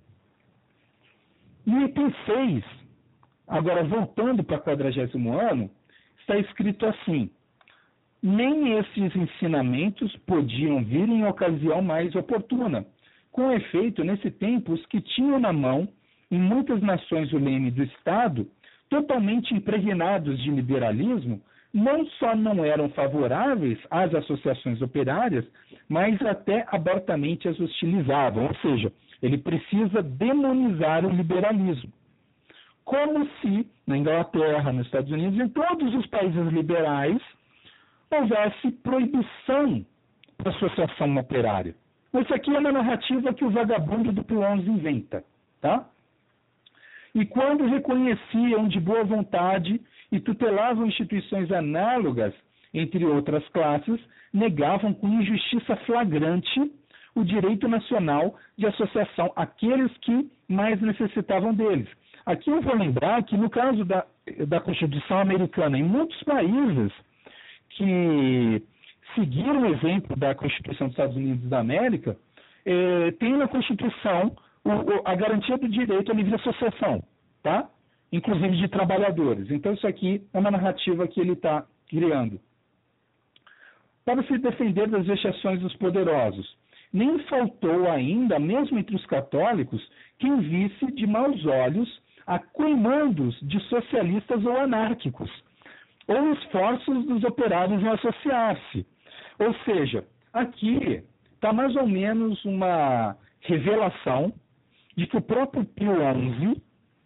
No item 6, agora voltando para o 40º ano, está escrito assim: nem esses ensinamentos podiam vir em ocasião mais oportuna. Com efeito, nesse tempo, os que tinham na mão, em muitas nações, o leme do Estado, totalmente impregnados de liberalismo, não só não eram favoráveis às associações operárias, mas até abertamente as hostilizavam. Ou seja, ele precisa demonizar o liberalismo. Como se, na Inglaterra, nos Estados Unidos, em todos os países liberais, houvesse proibição da associação operária. Isso aqui é uma narrativa que o vagabundo do Pio XI inventa, tá? E quando reconheciam de boa vontade e tutelavam instituições análogas, entre outras classes, negavam com injustiça flagrante o direito nacional de associação àqueles que mais necessitavam deles. Aqui eu vou lembrar que, no caso da Constituição americana, em muitos países que seguiram o exemplo da Constituição dos Estados Unidos da América, tem na Constituição a garantia do direito à livre associação, tá? Inclusive de trabalhadores. Então isso aqui é uma narrativa que ele está criando. Para se defender das vexações dos poderosos, nem faltou ainda, mesmo entre os católicos, quem visse de maus olhos a coimandos de socialistas ou anárquicos, ou esforços dos operários em associar-se. Ou seja, aqui está mais ou menos uma revelação de que o próprio Pio XI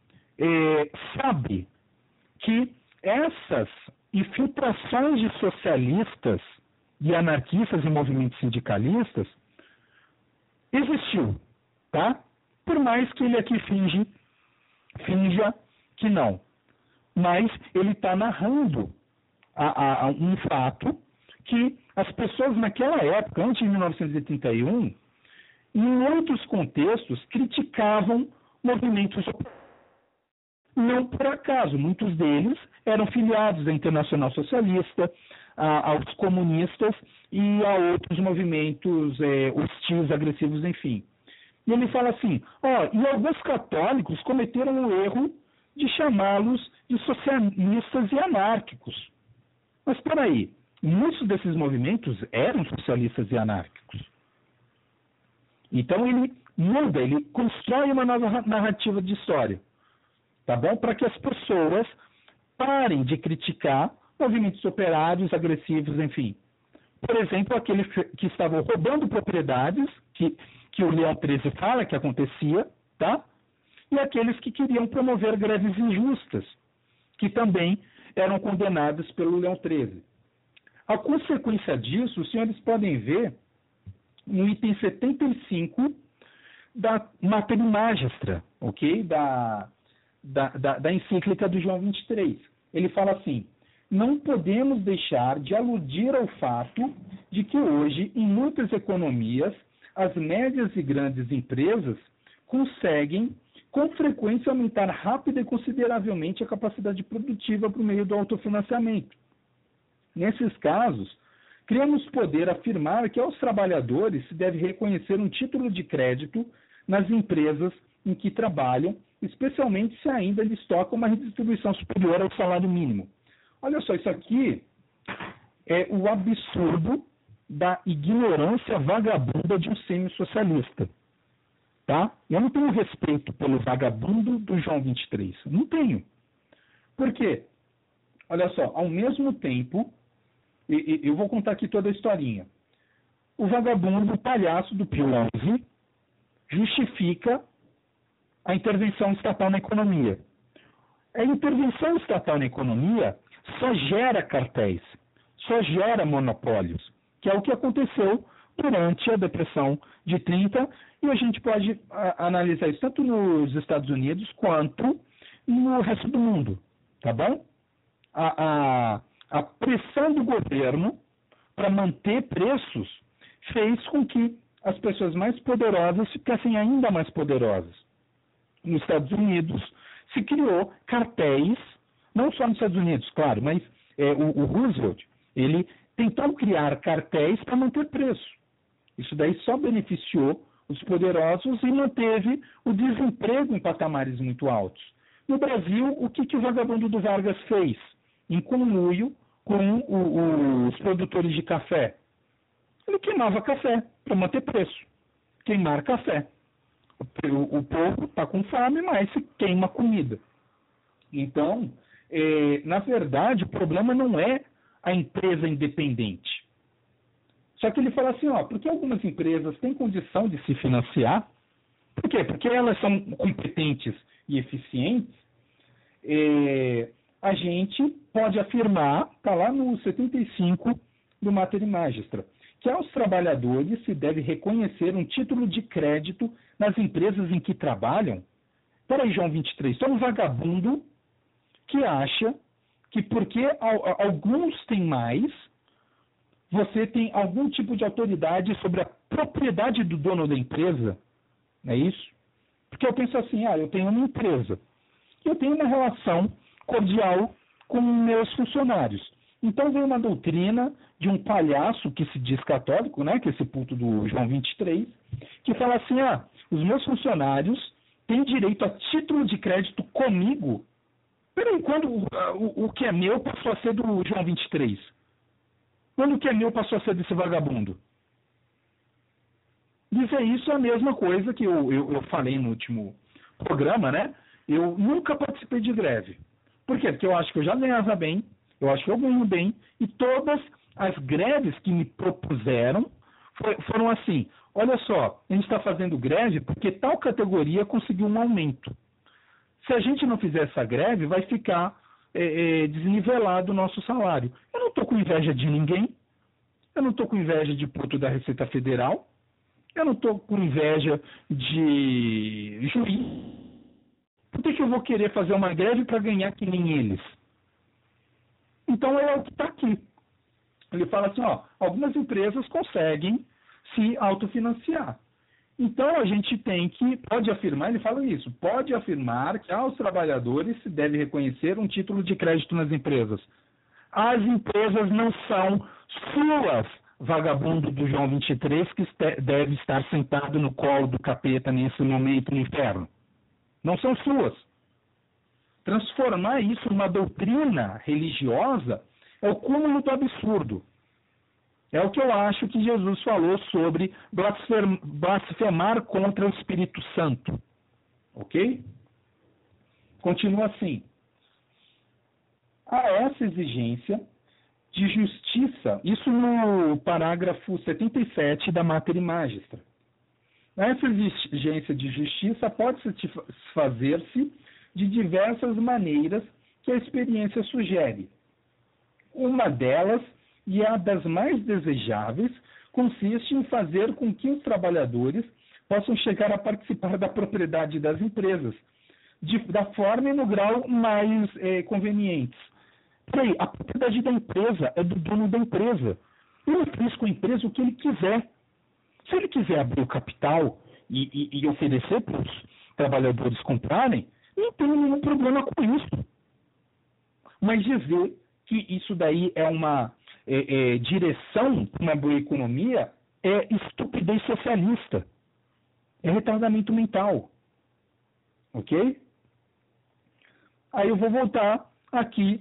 sabe que essas infiltrações de socialistas e anarquistas em movimentos sindicalistas existiu, tá? Por mais que ele aqui finja que não. Mas ele está narrando um fato que as pessoas naquela época, antes de 1931, em muitos contextos, criticavam movimentos. Não por acaso, muitos deles eram filiados à Internacional Socialista, aos comunistas e a outros movimentos hostis, agressivos, enfim. E ele fala assim, e alguns católicos cometeram o erro de chamá-los de socialistas e anárquicos. Mas espera aí, muitos desses movimentos eram socialistas e anárquicos. Então ele muda, ele constrói uma nova narrativa de história, tá bom? Para que as pessoas parem de criticar movimentos operários, agressivos, enfim. Por exemplo, aqueles que estavam roubando propriedades, que o Leão XIII fala que acontecia, tá? E aqueles que queriam promover greves injustas, que também eram condenados pelo Leão XIII. A consequência disso, os senhores podem ver no item 75 da Mater Magistra, ok? Da encíclica do João 23. Ele fala assim: não podemos deixar de aludir ao fato de que hoje, em muitas economias, as médias e grandes empresas conseguem, com frequência, aumentar rápida e consideravelmente a capacidade produtiva por meio do autofinanciamento. Nesses casos, cremos poder afirmar que aos trabalhadores se deve reconhecer um título de crédito nas empresas em que trabalham, especialmente se ainda lhes toca uma redistribuição superior ao salário mínimo. Olha só, isso aqui é o absurdo da ignorância vagabunda de um semi-socialista. Tá? Eu não tenho respeito pelo vagabundo do João 23. Não tenho. Por quê? Olha só, ao mesmo tempo, eu vou contar aqui toda a historinha. O vagabundo, o palhaço do Pio XI, justifica a intervenção estatal na economia. A intervenção estatal na economia só gera cartéis, só gera monopólios, que é o que aconteceu durante a Depressão de 30, e a gente pode analisar isso tanto nos Estados Unidos quanto no resto do mundo, tá bom? A pressão do governo para manter preços fez com que as pessoas mais poderosas ficassem ainda mais poderosas. Nos Estados Unidos se criou cartéis, não só nos Estados Unidos, claro, mas o Roosevelt, ele tentou criar cartéis para manter preço. Isso daí só beneficiou os poderosos e manteve o desemprego em patamares muito altos. No Brasil, o que o vagabundo do Vargas fez? Em conluio com os produtores de café. Ele queimava café para manter preço. Queimar café. O povo está com fome, mas se queima comida. Então, na verdade, o problema não é a empresa independente. Só que ele fala assim, porque algumas empresas têm condição de se financiar. Por quê? Porque elas são competentes e eficientes. A gente pode afirmar, está lá no 75 do Mater Magistra, que aos trabalhadores se deve reconhecer um título de crédito nas empresas em que trabalham. Peraí, João 23, só um vagabundo que acha que porque alguns têm mais, você tem algum tipo de autoridade sobre a propriedade do dono da empresa. Não é isso? Porque eu penso assim, eu tenho uma empresa, eu tenho uma relação cordial com meus funcionários. Então vem uma doutrina de um palhaço que se diz católico, né, que é esse puto do João 23, que fala assim, os meus funcionários têm direito a título de crédito comigo. Peraí, quando o que é meu passou a ser do João 23? Quando o que é meu passou a ser desse vagabundo? Dizer isso é a mesma coisa que eu falei no último programa, né? Eu nunca participei de greve. Por quê? Porque eu acho que eu já ganhava bem, eu acho que eu ganho bem, e todas as greves que me propuseram foram assim, olha só, a gente está fazendo greve porque tal categoria conseguiu um aumento. Se a gente não fizer essa greve, vai ficar desnivelado o nosso salário. Eu não estou com inveja de ninguém, eu não estou com inveja de puto da Receita Federal, eu não estou com inveja de juiz. Por que eu vou querer fazer uma greve para ganhar que nem eles? Então é o que está aqui. Ele fala assim, algumas empresas conseguem se autofinanciar. Então a gente pode afirmar, ele fala isso, pode afirmar que aos trabalhadores se deve reconhecer um título de crédito nas empresas. As empresas não são suas, vagabundo do João 23, que deve estar sentado no colo do capeta nesse momento no inferno. Não são suas. Transformar isso numa doutrina religiosa é o cúmulo do absurdo. É o que eu acho que Jesus falou sobre blasfemar contra o Espírito Santo. Ok? Continua assim. Há essa exigência de justiça, isso no parágrafo 77 da Mater Magistra. Essa exigência de justiça pode satisfazer-se de diversas maneiras que a experiência sugere. Uma delas, e a das mais desejáveis, consiste em fazer com que os trabalhadores possam chegar a participar da propriedade das empresas, da forma e no grau mais convenientes. Peraí, a propriedade da empresa é do dono da empresa. Ele faz com a empresa o que ele quiser. Se ele quiser abrir o capital e oferecer para os trabalhadores comprarem, não tem nenhum problema com isso. Mas dizer que isso daí é uma direção para uma boa economia é estupidez socialista. É retardamento mental. Ok? Aí eu vou voltar aqui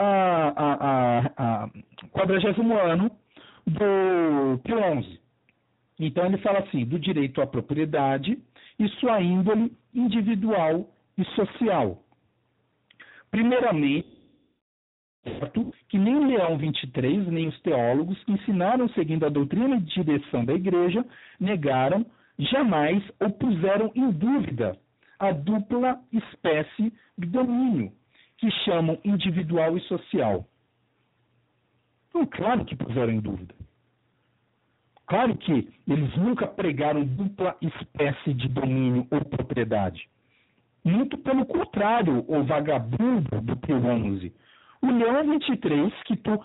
a 40º ano do Pio XI. Então ele fala assim, do direito à propriedade e sua índole individual e social. Primeiramente, que nem Leão 23, nem os teólogos que ensinaram seguindo a doutrina e direção da igreja, negaram, jamais ou puseram em dúvida a dupla espécie de domínio, que chamam individual e social. Então, claro que puseram em dúvida. Claro que eles nunca pregaram dupla espécie de domínio ou propriedade. Muito pelo contrário, o vagabundo do Pio XI. O Leão 23, que tu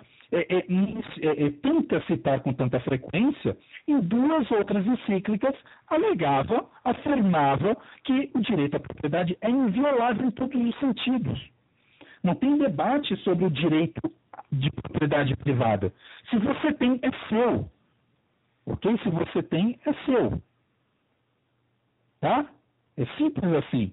tenta citar com tanta frequência, em duas outras encíclicas, afirmava que o direito à propriedade é inviolável em todos os sentidos. Não tem debate sobre o direito de propriedade privada. Se você tem, é seu. Ok? Se você tem, é seu. Tá? É simples assim.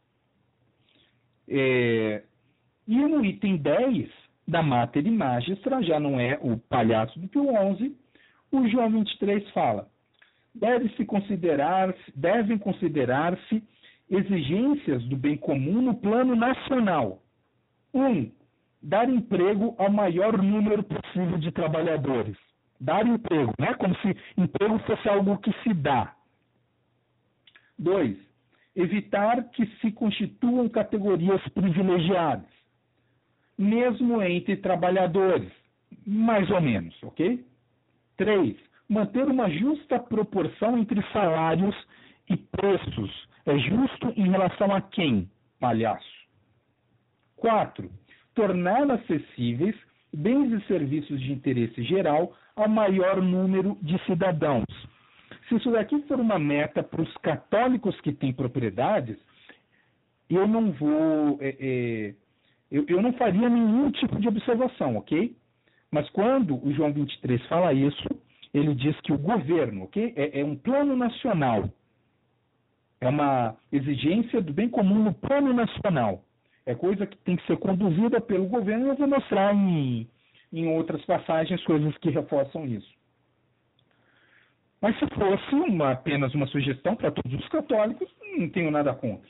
E no item 10 da Mater e Magistra, já não é o palhaço do Pio XI, o João 23 fala: devem considerar-se exigências do bem comum no plano nacional. 1. Dar emprego ao maior número possível de trabalhadores. Dar emprego, né? Como se emprego fosse algo que se dá. 2. Evitar que se constituam categorias privilegiadas, mesmo entre trabalhadores, mais ou menos, ok? 3. Manter uma justa proporção entre salários e preços. É justo em relação a quem, palhaço? 4. Tornar acessíveis bens e serviços de interesse geral ao maior número de cidadãos. Se isso daqui for uma meta para os católicos que têm propriedades, eu não vou... eu não faria nenhum tipo de observação, ok? Mas quando o João 23 fala isso, ele diz que o governo, ok? É um plano nacional. É uma exigência do bem comum no plano nacional. É coisa que tem que ser conduzida pelo governo, e eu vou mostrar em outras passagens coisas que reforçam isso. Mas se fosse apenas uma sugestão para todos os católicos, não tenho nada contra.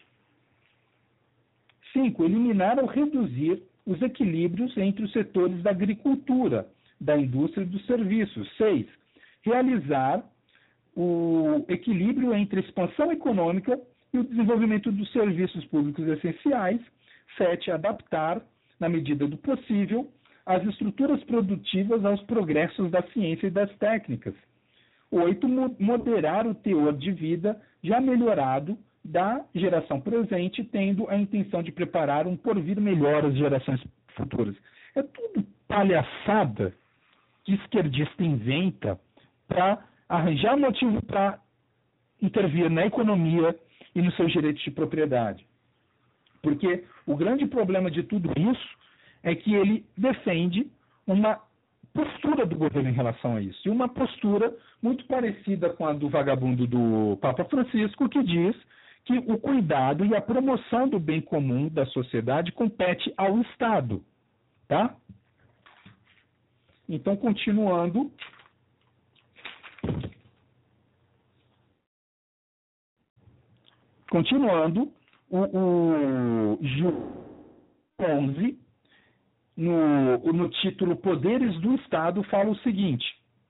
5. Eliminar ou reduzir os equilíbrios entre os setores da agricultura, da indústria e dos serviços. 6. Realizar o equilíbrio entre a expansão econômica e o desenvolvimento dos serviços públicos essenciais. 7. Adaptar, na medida do possível, as estruturas produtivas aos progressos da ciência e das técnicas. 8. Moderar o teor de vida já melhorado da geração presente, tendo a intenção de preparar um porvir melhor às gerações futuras. É tudo palhaçada que esquerdista inventa para arranjar motivo para intervir na economia e nos seus direitos de propriedade. Porque o grande problema de tudo isso é que ele defende uma postura do governo em relação a isso. E uma postura muito parecida com a do vagabundo do Papa Francisco, que diz que o cuidado e a promoção do bem comum da sociedade compete ao Estado. Tá? Então, continuando. O João 11, no título Poderes do Estado, fala o seguinte: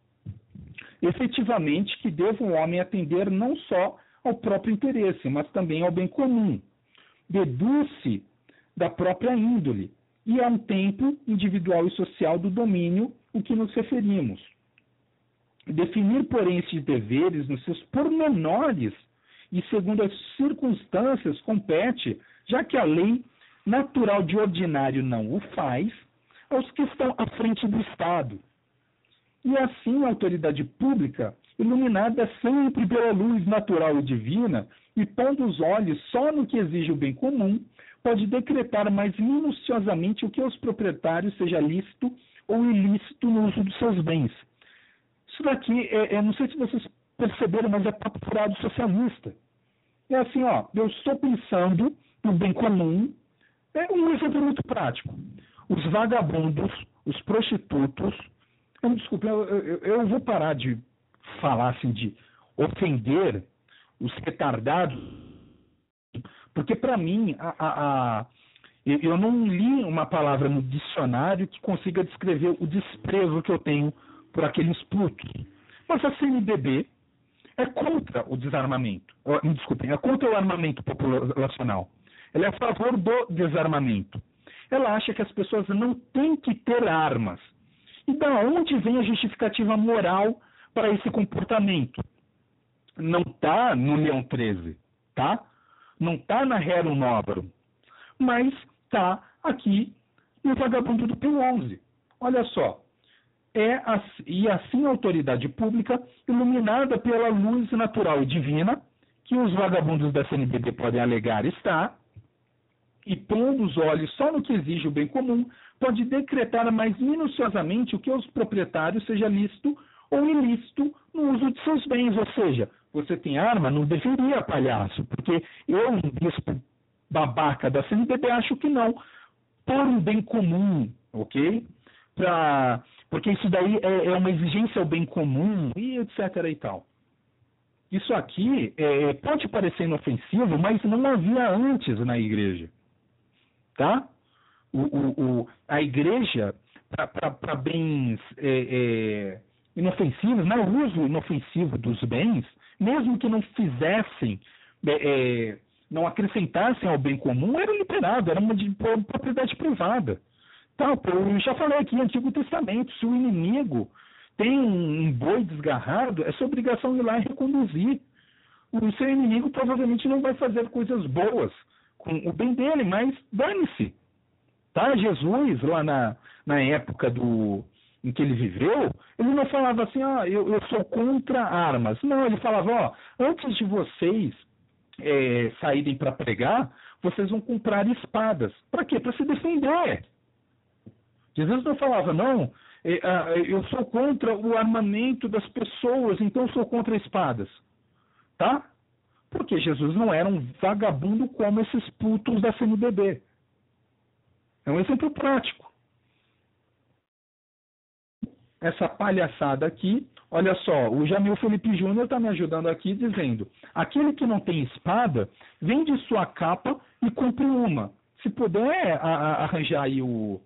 efetivamente que deva o homem atender não só ao próprio interesse, mas também ao bem comum. Deduz-se da própria índole e a um tempo individual e social do domínio o que nos referimos. Definir, porém, esses deveres nos seus pormenores e segundo as circunstâncias compete, já que a lei natural de ordinário não o faz, aos que estão à frente do Estado. E assim a autoridade pública, iluminada sempre pela luz natural e divina, e pondo os olhos só no que exige o bem comum, pode decretar mais minuciosamente o que aos proprietários seja lícito ou ilícito no uso dos seus bens. Isso daqui, não sei se vocês perceberam, mas é papo furado socialista. É assim, eu estou pensando no bem comum. É um exemplo muito prático. Os vagabundos, os prostitutos... Desculpe, eu vou parar de falar assim, de ofender os retardados, porque para mim, eu não li uma palavra no dicionário que consiga descrever o desprezo que eu tenho por aqueles putos. Mas a CNBB é contra o desarmamento. Desculpem, é contra o armamento populacional. Ela é a favor do desarmamento. Ela acha que as pessoas não têm que ter armas. E da onde vem a justificativa moral para esse comportamento? Não está no Leão 13, tá? Não está na Rerum Novarum, mas está aqui no Vagabundo do Pio XI. Olha só. E assim a autoridade pública, iluminada pela luz natural e divina, que os vagabundos da CNBB podem alegar está, e pondo os olhos só no que exige o bem comum, pode decretar mais minuciosamente o que aos proprietários seja lícito ou ilícito no uso de seus bens. Ou seja, você tem arma, não deveria, palhaço, porque eu, um bispo babaca da CNBB, acho que não. Por um bem comum, ok? Porque isso daí é uma exigência ao bem comum, e etc. e tal. Isso aqui pode parecer inofensivo, mas não havia antes na igreja. Tá? A igreja, para bens inofensivos, né? O uso inofensivo dos bens, mesmo que não fizessem, não acrescentassem ao bem comum, era liberado, era uma propriedade privada. Tá? Eu já falei aqui no Antigo Testamento, se o inimigo tem um boi desgarrado, é sua obrigação ir lá e reconduzir. O seu inimigo provavelmente não vai fazer coisas boas com o bem dele, mas dane-se. Tá? Jesus, lá na época em que ele viveu, ele não falava assim, eu sou contra armas. Não, ele falava, antes de vocês saírem para pregar, vocês vão comprar espadas. Para quê? Para se defender. Jesus não falava, não, eu sou contra o armamento das pessoas, então eu sou contra espadas. Tá? Porque Jesus não era um vagabundo como esses putos da CNBB. É um exemplo prático. Essa palhaçada aqui, olha só, o Jamil Felipe Júnior está me ajudando aqui dizendo, aquele que não tem espada, vende sua capa e compre uma. Se puder arranjar aí o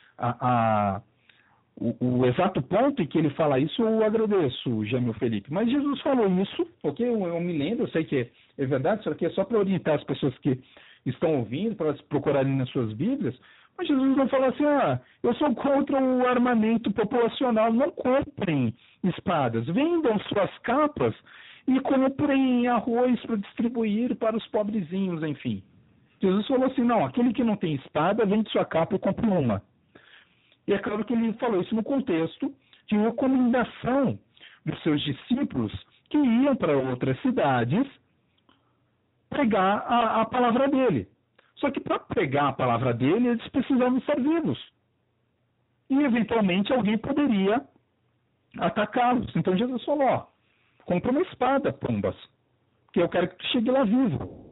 exato ponto em que ele fala isso, eu agradeço, Jamil Felipe. Mas Jesus falou isso, ok? Eu me lembro, eu sei que é verdade, isso aqui é só para orientar as pessoas que estão ouvindo, para procurarem nas suas Bíblias. Mas Jesus não falou assim, eu sou contra o armamento populacional, não comprem espadas, vendam suas capas e comprem arroz para distribuir para os pobrezinhos, enfim. Jesus falou assim, não, aquele que não tem espada, vende sua capa e compre uma. E é claro que ele falou isso no contexto de recomendação dos seus discípulos que iam para outras cidades pregar a palavra dele. Só que para pregar a palavra dele, eles precisavam estar vivos. E, eventualmente, alguém poderia atacá-los. Então, Jesus falou, compra uma espada, pombas, que eu quero que tu chegue lá vivo.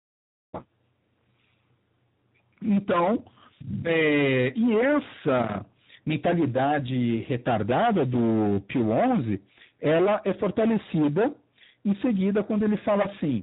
Então, e essa mentalidade retardada do Pio XI, ela é fortalecida em seguida quando ele fala assim,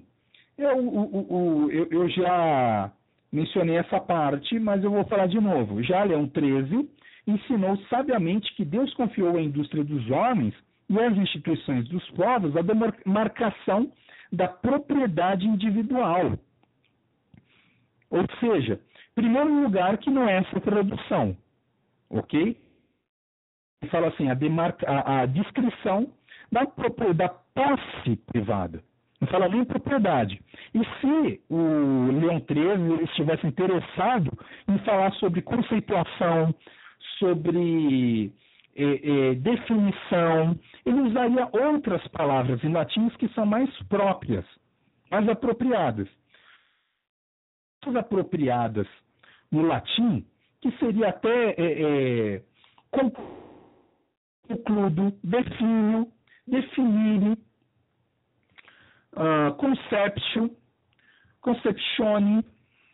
eu já mencionei essa parte, mas eu vou falar de novo. Já Leão XIII ensinou sabiamente que Deus confiou à indústria dos homens e às instituições dos povos a demarcação da propriedade individual. Ou seja, primeiro lugar que não é essa tradução, ok? Ele fala assim, a descrição da posse privada. Não fala nem propriedade. E se o Leão XIII estivesse interessado em falar sobre conceituação, sobre definição, ele usaria outras palavras em latim que são mais próprias, mais apropriadas. As apropriadas no latim, que seria até concludo, defino, definire, conceptione,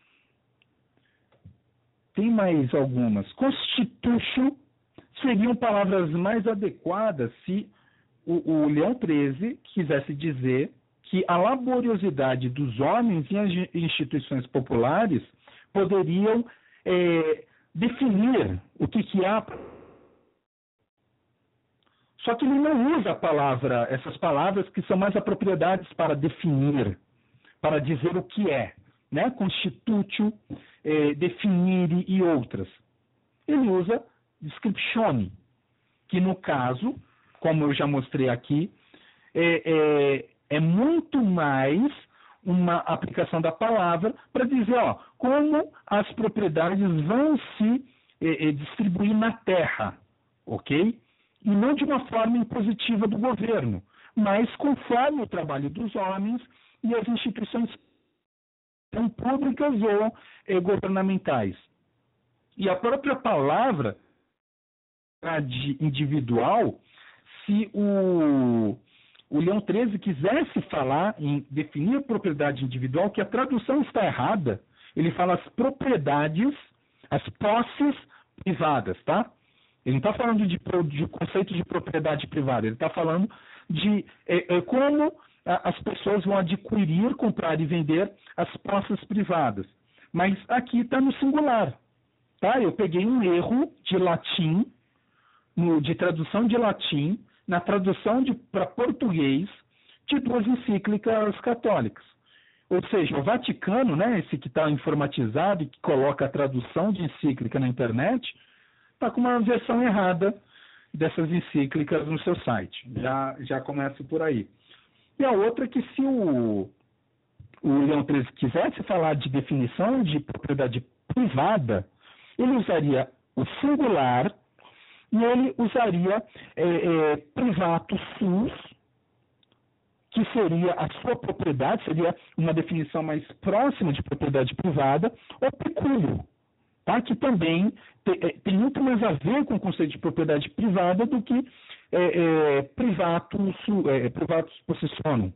tem mais algumas, constitution, seriam palavras mais adequadas se o Leão XIII quisesse dizer que a laboriosidade dos homens e as instituições populares poderiam definir o que há. Só que ele não usa essas palavras que são mais apropriadas para definir, para dizer o que é, né? Constitutio, definire e outras. Ele usa descriptione, que no caso, como eu já mostrei aqui, é muito mais uma aplicação da palavra para dizer como as propriedades vão se distribuir na terra, ok? E não de uma forma impositiva do governo, mas conforme o trabalho dos homens e as instituições públicas ou governamentais. E a própria palavra individual, se o Leão XIII quisesse falar em definir propriedade individual, que a tradução está errada, ele fala as propriedades, as posses privadas, tá? Ele não está falando de conceito de propriedade privada, ele está falando de como as pessoas vão adquirir, comprar e vender as posses privadas. Mas aqui está no singular, tá? Eu peguei um erro de latim, de tradução de latim, na tradução para português de duas encíclicas católicas. Ou seja, o Vaticano, né, esse que está informatizado e que coloca a tradução de encíclica na internet, está com uma versão errada dessas encíclicas no seu site. Já começa por aí. E a outra é que se o Leão XIII quisesse falar de definição de propriedade privada, ele usaria o singular e ele usaria privatus sus, que seria a sua propriedade, seria uma definição mais próxima de propriedade privada, ou pecúlio, tá? Que também tem muito mais a ver com o conceito de propriedade privada do que privatus possessionum.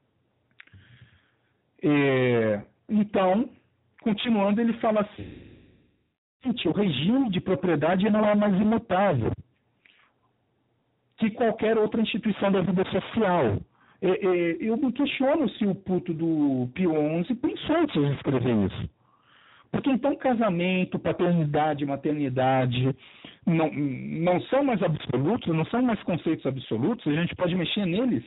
Então, continuando, ele fala assim: o regime de propriedade não é mais imutável que qualquer outra instituição da vida social. Eu me questiono se o puto do Pio XI pensou em escrever isso. Porque então casamento, paternidade, maternidade não são mais absolutos, não são mais conceitos absolutos, a gente pode mexer neles.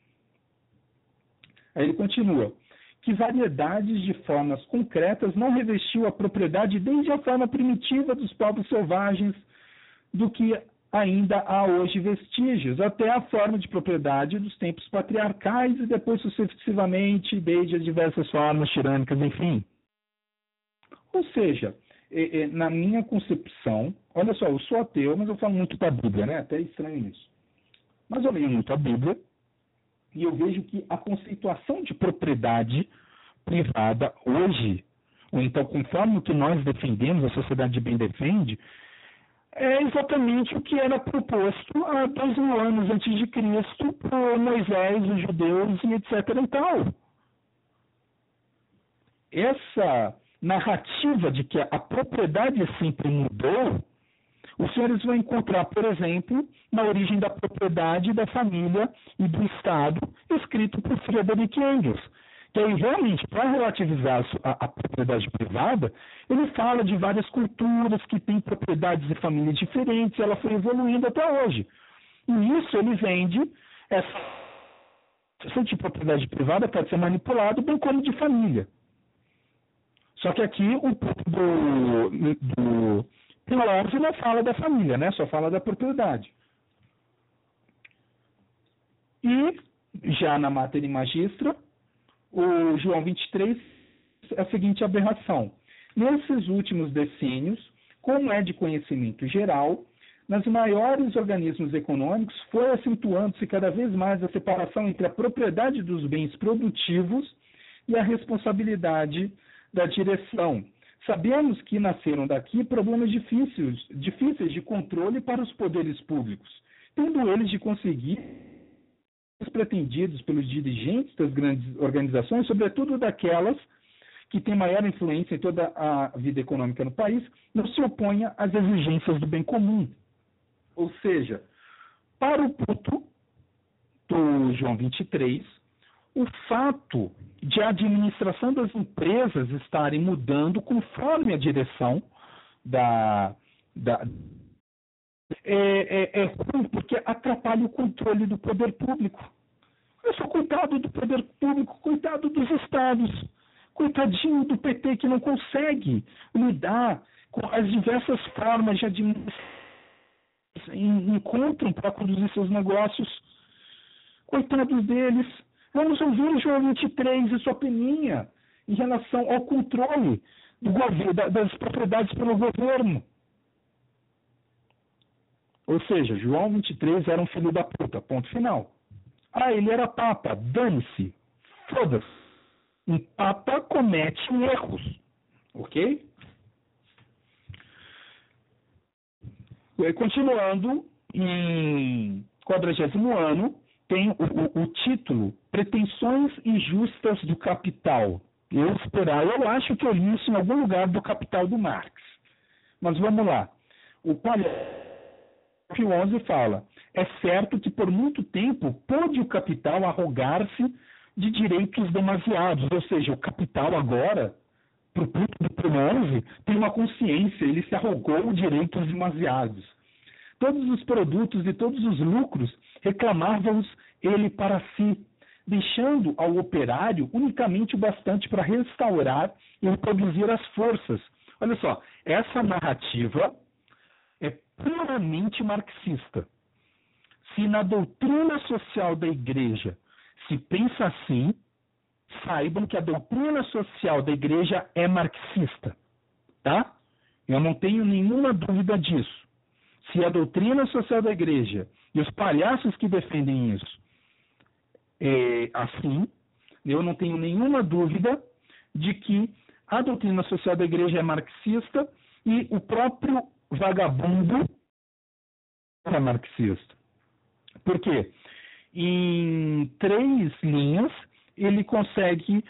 Aí ele continua: que variedades de formas concretas não revestiu a propriedade desde a forma primitiva dos povos selvagens, do que ainda há hoje vestígios, até a forma de propriedade dos tempos patriarcais e depois sucessivamente desde as diversas formas tirânicas, enfim. Ou seja, na minha concepção, olha só, eu sou ateu, mas eu falo muito da Bíblia, né? Até é estranho isso. Mas eu leio muito a Bíblia e eu vejo que a conceituação de propriedade privada hoje, ou então conforme o que nós defendemos, a sociedade bem defende, é exatamente o que era proposto há 2000 anos antes de Cristo por Moisés, os judeus e etc. e tal. Essa narrativa de que a propriedade sempre mudou, os senhores vão encontrar, por exemplo, na origem da propriedade, da família e do Estado, escrito por Friedrich Engels. Que aí, realmente, para relativizar a propriedade privada, ele fala de várias culturas que têm propriedades e famílias diferentes, ela foi evoluindo até hoje. E isso ele vende, essa de propriedade privada pode ser manipulado, bem como de família. Só que aqui o do Pilósofo não fala da família, né? Só fala da propriedade. E, já na Mater Magistra, o João 23, a seguinte aberração: nesses últimos decênios, como é de conhecimento geral, nos maiores organismos econômicos foi acentuando-se cada vez mais a separação entre a propriedade dos bens produtivos e a responsabilidade da direção. Sabemos que nasceram daqui problemas difíceis de controle para os poderes públicos, tendo eles de conseguir os pretendidos pelos dirigentes das grandes organizações, sobretudo daquelas que têm maior influência em toda a vida econômica no país, não se oponha às exigências do bem comum. Ou seja, para o puto do João 23, o fato de a administração das empresas estarem mudando conforme a direção é ruim, porque atrapalha o controle do poder público. Eu sou coitado do poder público, coitado dos estados, coitadinho do PT que não consegue lidar com as diversas formas de administração encontram para conduzir seus negócios. Coitados deles. Vamos ouvir o João 23 e sua peninha em relação ao controle do governo, das propriedades pelo governo. Ou seja, João 23 era um filho da puta, ponto final. Ah, ele era papa, dane-se, foda-se. Um papa comete erros, ok? Continuando, em 40º ano, tem o título Pretensões Injustas do Capital. Eu acho que eu li isso em algum lugar do Capital do Marx. Mas vamos lá. O Pio XI fala: é certo que por muito tempo pôde o capital arrogar-se de direitos demasiados, ou seja, o capital agora, para o Pio XI, tem uma consciência, ele se arrogou direitos demasiados. Todos os produtos e todos os lucros reclamavam-os ele para si, deixando ao operário unicamente o bastante para restaurar e reproduzir as forças. Olha só, essa narrativa é puramente marxista. Se na doutrina social da Igreja se pensa assim, saibam que a doutrina social da Igreja é marxista, tá? Eu não tenho nenhuma dúvida disso. Se a doutrina social da Igreja e os palhaços que defendem isso é assim, eu não tenho nenhuma dúvida de que a doutrina social da Igreja é marxista e o próprio vagabundo é marxista. Por quê? Em 3 linhas, ele consegue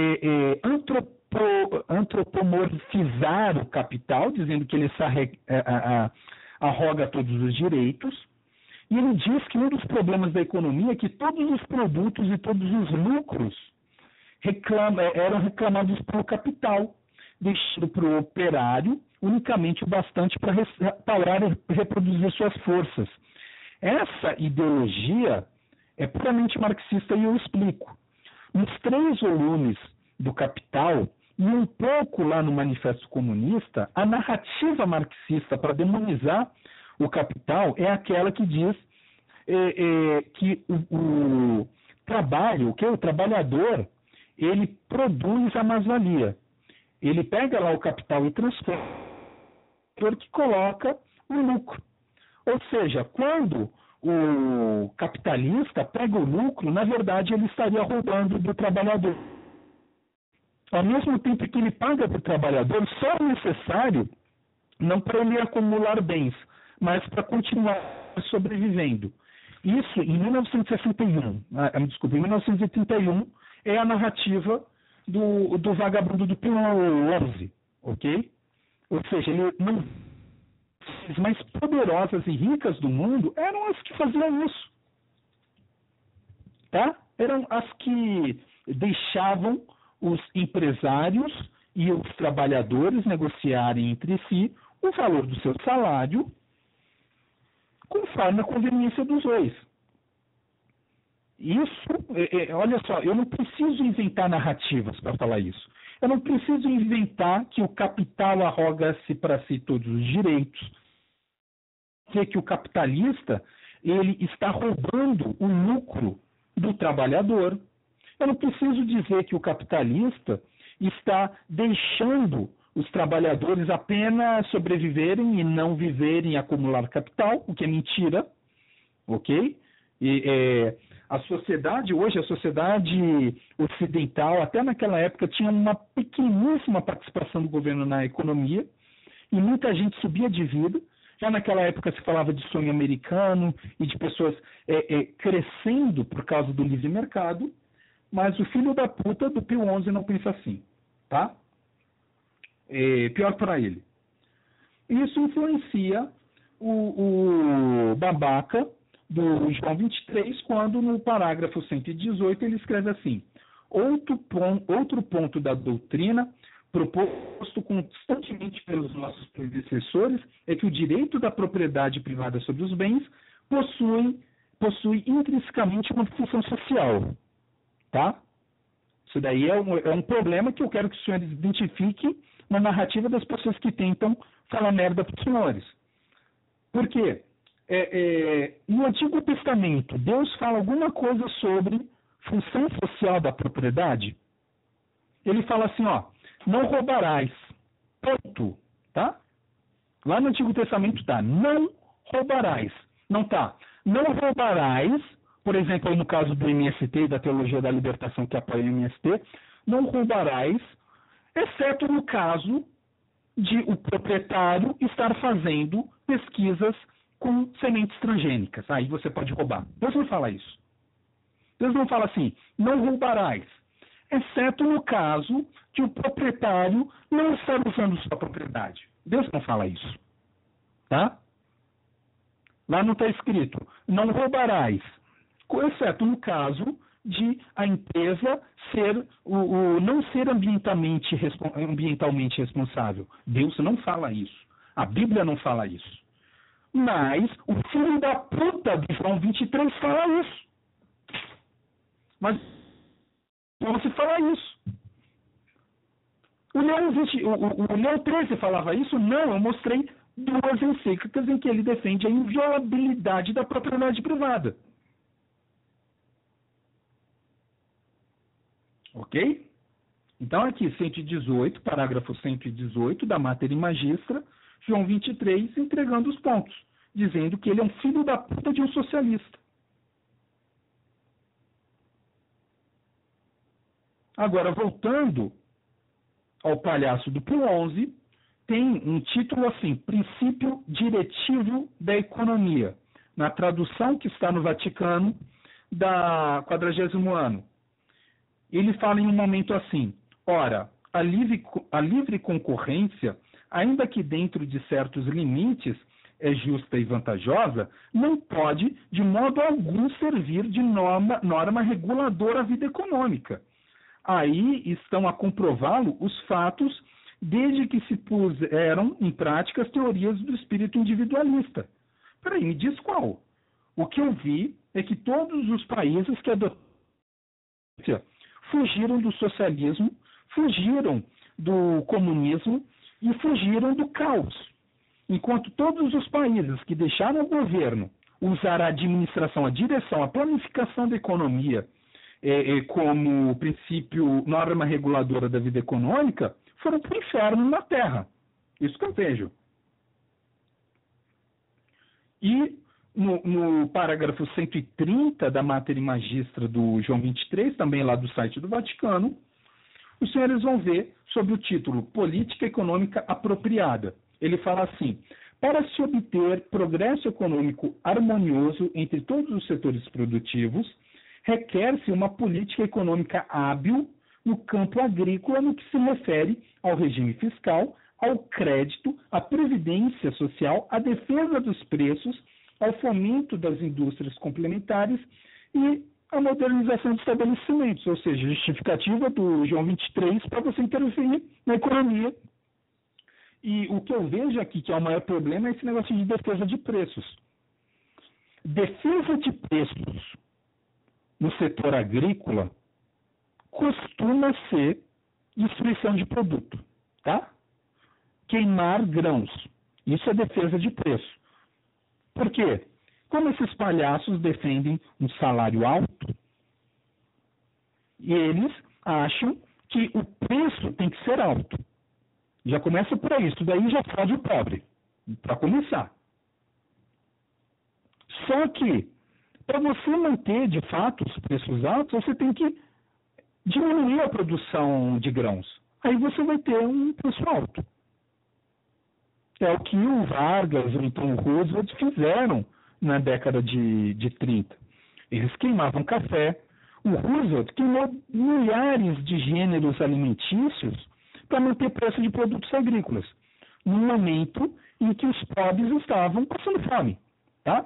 antropomorfizar o capital, dizendo que ele arroga todos os direitos, e ele diz que um dos problemas da economia é que todos os produtos e todos os lucros eram reclamados pelo capital, deixando para o operário unicamente o bastante para restaurar e reproduzir suas forças. Essa ideologia é puramente marxista e eu explico. Nos 3 volumes do Capital e um pouco lá no Manifesto Comunista, a narrativa marxista para demonizar o capital é aquela que diz que o trabalho, o trabalhador, ele produz a mais-valia. Ele pega lá o capital e transforma, que coloca o lucro. Ou seja, quando o capitalista pega o lucro, na verdade ele estaria roubando do trabalhador. Ao mesmo tempo que ele paga para o trabalhador, só é necessário, não para ele acumular bens, mas para continuar sobrevivendo. Isso em 1931, é a narrativa do vagabundo do Pio XI, ok? Ou seja, ele não... As mais poderosas e ricas do mundo eram as que faziam isso, tá? Eram as que deixavam os empresários e os trabalhadores negociarem entre si o valor do seu salário conforme a conveniência dos dois. Isso, olha só, eu não preciso inventar narrativas para falar isso. Eu não preciso inventar que o capital arroga-se para si todos os direitos, que o capitalista ele está roubando o lucro do trabalhador. Eu não preciso dizer que o capitalista está deixando os trabalhadores apenas sobreviverem e não viverem e acumular capital, o que é mentira, ok? A sociedade, hoje, a sociedade ocidental, até naquela época, tinha uma pequeníssima participação do governo na economia e muita gente subia de vida. Já naquela época se falava de sonho americano e de pessoas crescendo por causa do livre mercado, mas o filho da puta do Pio XI não pensa assim, tá? Pior para ele. Isso influencia o babaca do João 23, quando no parágrafo 118 ele escreve assim: outro ponto da doutrina proposto constantemente pelos nossos predecessores é que o direito da propriedade privada sobre os bens possui intrinsecamente uma função social, tá? Isso daí é um problema que eu quero que os senhores identifiquem na narrativa das pessoas que tentam falar merda para os senhores. Por quê? No Antigo Testamento, Deus fala alguma coisa sobre função social da propriedade? Ele fala assim, ó, não roubarás, ponto, tá? Lá no Antigo Testamento tá, não roubarás, não tá, não roubarás, por exemplo, aí no caso do MST e da Teologia da Libertação que apoia o MST, não roubarás, exceto no caso de o proprietário estar fazendo pesquisas com sementes transgênicas. Aí você pode roubar. Deus não fala isso. Deus não fala assim, não roubarás, exceto no caso de o proprietário não estar usando sua propriedade. Deus não fala isso. Tá? Lá não está escrito, não roubarás, exceto no caso de a empresa ser não ser ambientalmente responsável. Deus não fala isso. A Bíblia não fala isso. Mas o filho da puta de João 23 fala isso. Mas como se fala isso? O Leão 13 falava isso? Não, eu mostrei 2 encíclicas em que ele defende a inviolabilidade da propriedade privada. Ok? Então aqui, 118, parágrafo 118 da Mater Magistra, João 23, entregando os pontos, dizendo que ele é um filho da puta de um socialista. Agora, voltando ao palhaço do Pio XI, tem um título assim, Princípio Diretivo da Economia, na tradução que está no Vaticano da 40º ano. Ele fala em um momento assim, ora, a livre concorrência, ainda que dentro de certos limites é justa e vantajosa, não pode, de modo algum, servir de norma reguladora à vida econômica. Aí estão a comprová-lo os fatos desde que se puseram em prática as teorias do espírito individualista. Peraí, me diz qual? O que eu vi é que todos os países que adotaram fugiram do socialismo, fugiram do comunismo e fugiram do caos. Enquanto todos os países que deixaram o governo usar a administração, a direção, a planificação da economia como princípio, norma reguladora da vida econômica, foram para o inferno na Terra. Isso que eu vejo. E no parágrafo 130 da Mater Magistra do João 23, também lá do site do Vaticano, os senhores vão ver sobre o título Política Econômica Apropriada. Ele fala assim, para se obter progresso econômico harmonioso entre todos os setores produtivos, requer-se uma política econômica hábil no campo agrícola no que se refere ao regime fiscal, ao crédito, à previdência social, à defesa dos preços, ao fomento das indústrias complementares e à modernização de estabelecimentos, ou seja, justificativa do João 23 para você interferir na economia. E o que eu vejo aqui que é o maior problema é esse negócio de defesa de preços. Defesa de preços no setor agrícola costuma ser destruição de produto, tá? Queimar grãos. Isso é defesa de preço. Por quê? Como esses palhaços defendem um salário alto, eles acham que o preço tem que ser alto. Já começa por aí. Isso daí já fode o pobre, para começar. Só que, para você manter, de fato, os preços altos, você tem que diminuir a produção de grãos. Aí você vai ter um preço alto. É o que o Vargas ou então o Roosevelt fizeram na década de 30. Eles queimavam café. O Roosevelt queimou milhares de gêneros alimentícios para manter preço de produtos agrícolas, num momento em que os pobres estavam passando fome, tá?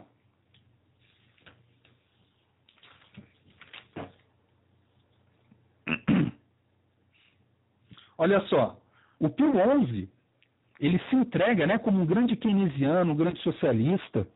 Olha só, o Pio XI, ele se entrega, né, como um grande keynesiano, um grande socialista,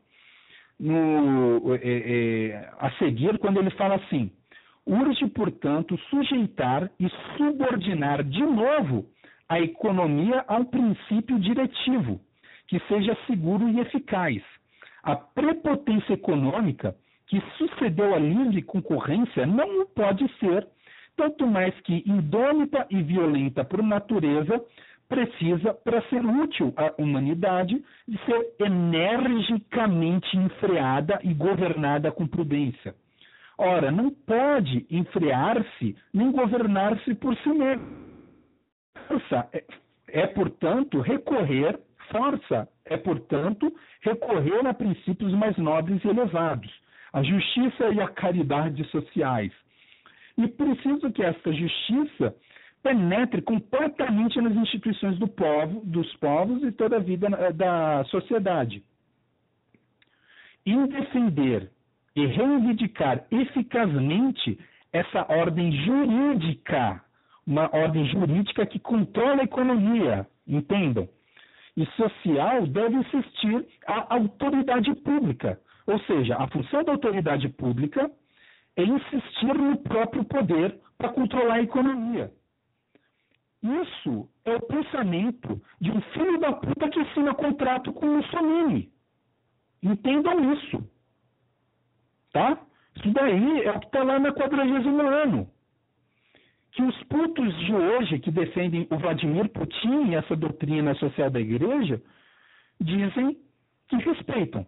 a seguir, quando ele fala assim, urge, portanto, sujeitar e subordinar de novo a economia a um princípio diretivo, que seja seguro e eficaz. A prepotência econômica que sucedeu à livre concorrência não pode ser, tanto mais que indômita e violenta por natureza, precisa, para ser útil à humanidade, de ser energicamente enfreada e governada com prudência. Ora, não pode enfrear-se nem governar-se por si mesmo. Força portanto, recorrer a princípios mais nobres e elevados, a justiça e a caridade sociais. E preciso que esta justiça penetre completamente nas instituições dos povos e toda a vida da sociedade. Em defender e reivindicar eficazmente essa ordem jurídica, uma ordem jurídica que controla a economia, entendam? E social deve existir a autoridade pública, ou seja, a função da autoridade pública é insistir no próprio poder para controlar a economia. Isso é o pensamento de um filho da puta que assina contrato com o Mussolini. Entendam isso. Tá? Isso daí é o que está lá na 40º ano. Que os putos de hoje que defendem o Vladimir Putin e essa doutrina social da igreja dizem que respeitam.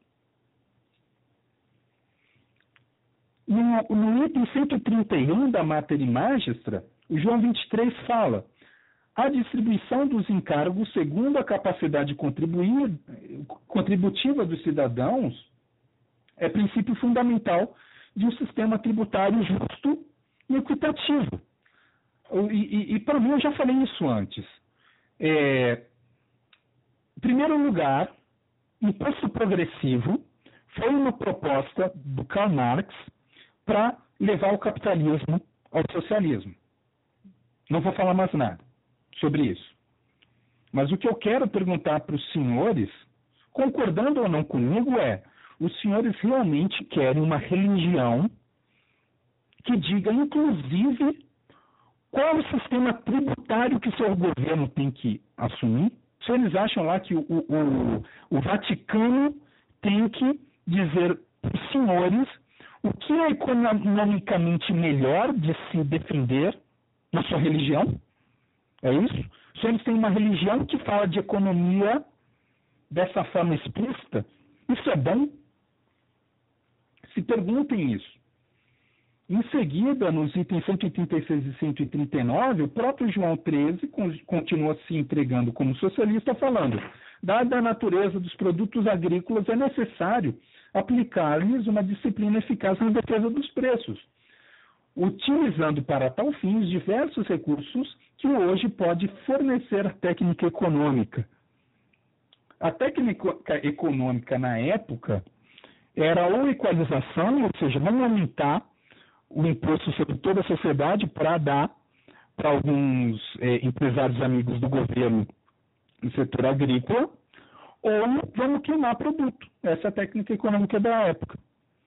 No item 131 da Mater Magistra, o João 23 fala: a distribuição dos encargos segundo a capacidade contributiva dos cidadãos é princípio fundamental de um sistema tributário justo e equitativo. E para mim, eu já falei isso antes. Em primeiro lugar, imposto progressivo foi uma proposta do Karl Marx para levar o capitalismo ao socialismo. Não vou falar mais nada sobre isso. Mas o que eu quero perguntar para os senhores, concordando ou não comigo, é: os senhores realmente querem uma religião que diga, inclusive, qual é o sistema tributário que seu governo tem que assumir? Se eles acham lá que o Vaticano tem que dizer para os senhores o que é economicamente melhor de se defender na sua religião? É isso? Se eles têm uma religião que fala de economia dessa forma explícita, isso é bom? Se perguntem isso. Em seguida, nos itens 136 e 139, o próprio João 13 continua se entregando como socialista, falando: dada a natureza dos produtos agrícolas, é necessário aplicar-lhes uma disciplina eficaz na defesa dos preços, utilizando para tal fim os diversos recursos que hoje pode fornecer a técnica econômica. A técnica econômica na época era ou equalização, ou seja, não aumentar o imposto sobre toda a sociedade para dar para alguns empresários amigos do governo no setor agrícola, ou vamos queimar produto. Essa é a técnica econômica da época.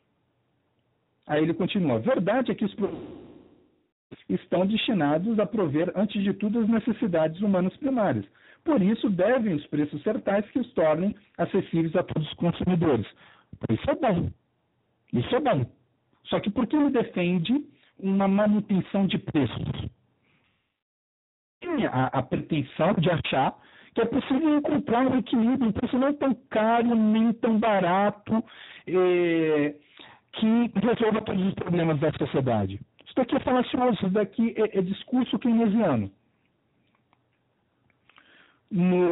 Aí ele continua: a verdade é que os produtos estão destinados a prover, antes de tudo, as necessidades humanas primárias. Por isso, devem os preços ser tais que os tornem acessíveis a todos os consumidores. Isso é bom. Isso é bom. Só que por que ele defende uma manutenção de preços? Tem a pretensão de achar que é possível encontrar um equilíbrio, um preço não tão caro, nem tão barato, que resolva todos os problemas da sociedade. Isso daqui é falacioso, isso daqui é discurso keynesiano. No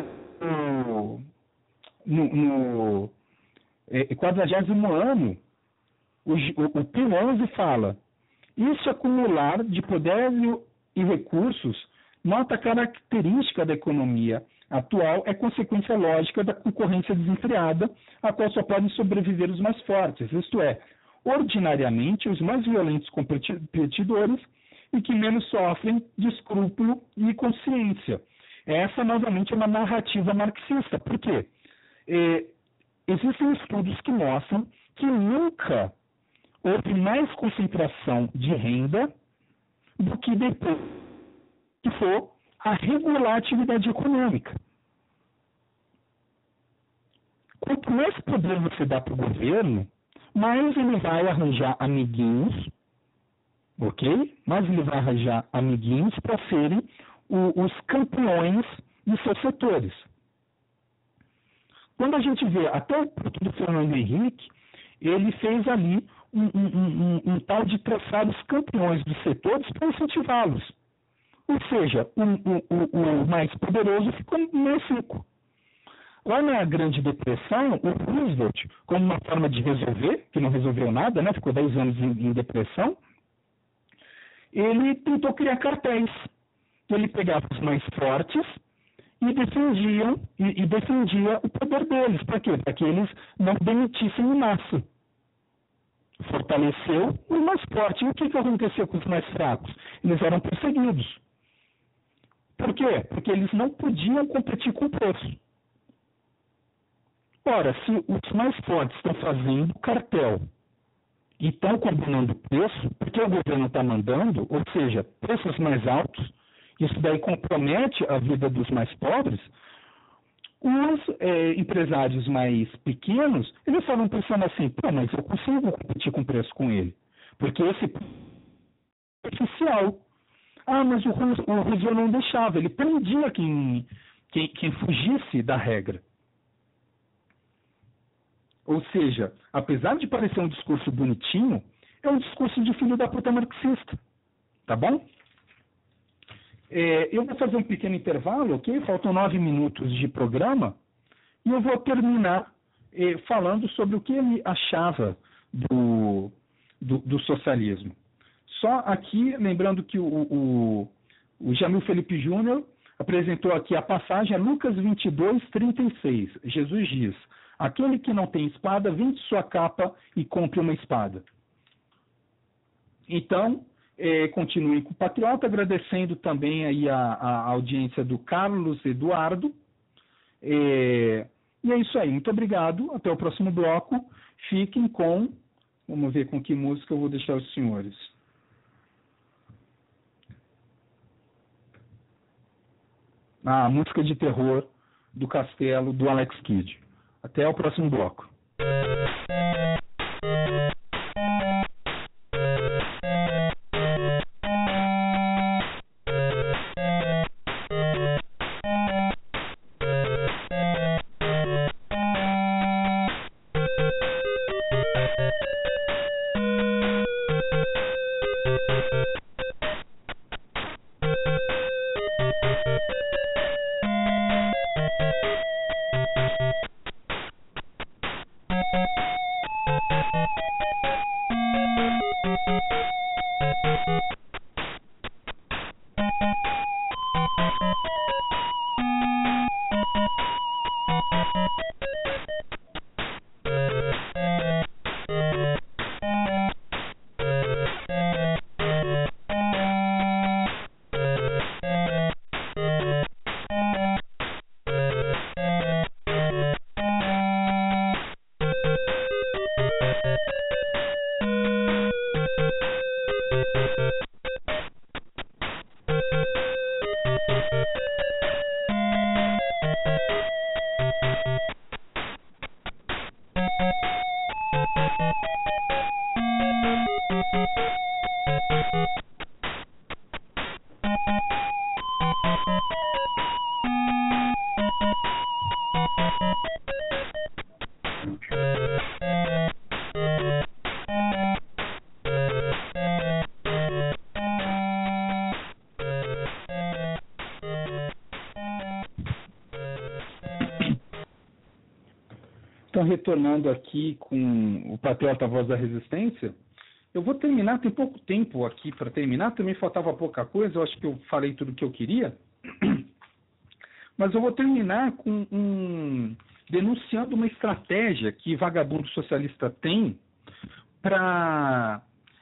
40º ano, o Pio XI fala: isso acumular de poder e recursos, nota característica da economia atual, é consequência lógica da concorrência desenfreada, a qual só podem sobreviver os mais fortes, isto é, ordinariamente os mais violentos competidores e que menos sofrem de escrúpulo e consciência. Essa, novamente, é uma narrativa marxista. Por quê? Existem estudos que mostram que nunca houve mais concentração de renda do que depois que for a regular a atividade econômica. Quanto mais poder você dá para o governo, mais ele vai arranjar amiguinhos, ok? Mais ele vai arranjar amiguinhos para serem os campeões de seus setores. Quando a gente vê até o do Fernando Henrique, ele fez ali um tal de traçar os campeões dos setores para incentivá-los. Ou seja, o mais poderoso ficou mais rico. Lá na Grande Depressão, o Roosevelt, como uma forma de resolver, que não resolveu nada, né? Ficou 10 anos em depressão, ele tentou criar cartéis. Ele pegava os mais fortes e defendia o poder deles. Para quê? Para que eles não demitissem em massa. Fortaleceu os mais fortes. E o que aconteceu com os mais fracos? Eles eram perseguidos. Por quê? Porque eles não podiam competir com o preço. Ora, se os mais fortes estão fazendo cartel e estão combinando o preço, porque o governo está mandando, ou seja, preços mais altos, isso daí compromete a vida dos mais pobres, os empresários mais pequenos, eles estavam pensando assim, pô, mas eu consigo competir com preço com ele, porque esse é oficial. Ah, mas o Roosevelt não deixava, ele prendia quem fugisse da regra. Ou seja, apesar de parecer um discurso bonitinho, é um discurso de filho da puta marxista. Tá bom? Eu vou fazer um pequeno intervalo, ok? Faltam 9 minutos de programa. E eu vou terminar falando sobre o que ele achava do socialismo. Só aqui, lembrando que o Jamil Felipe Júnior apresentou aqui a passagem a Lucas 22:36. Jesus diz: aquele que não tem espada, vende sua capa e compre uma espada. Então, continue com o Patriota, agradecendo também aí a audiência do Carlos Eduardo. E é isso aí. Muito obrigado. Até o próximo bloco. Fiquem com... Vamos ver com que música eu vou deixar os senhores. A música de terror do Castelo, do Alex Kidd. Até o próximo bloco. Então, retornando aqui com o Patriota Voz da Resistência, eu vou terminar, tem pouco tempo aqui para terminar, também faltava pouca coisa, eu acho que eu falei tudo o que eu queria, mas eu vou terminar denunciando uma estratégia que vagabundo socialista tem para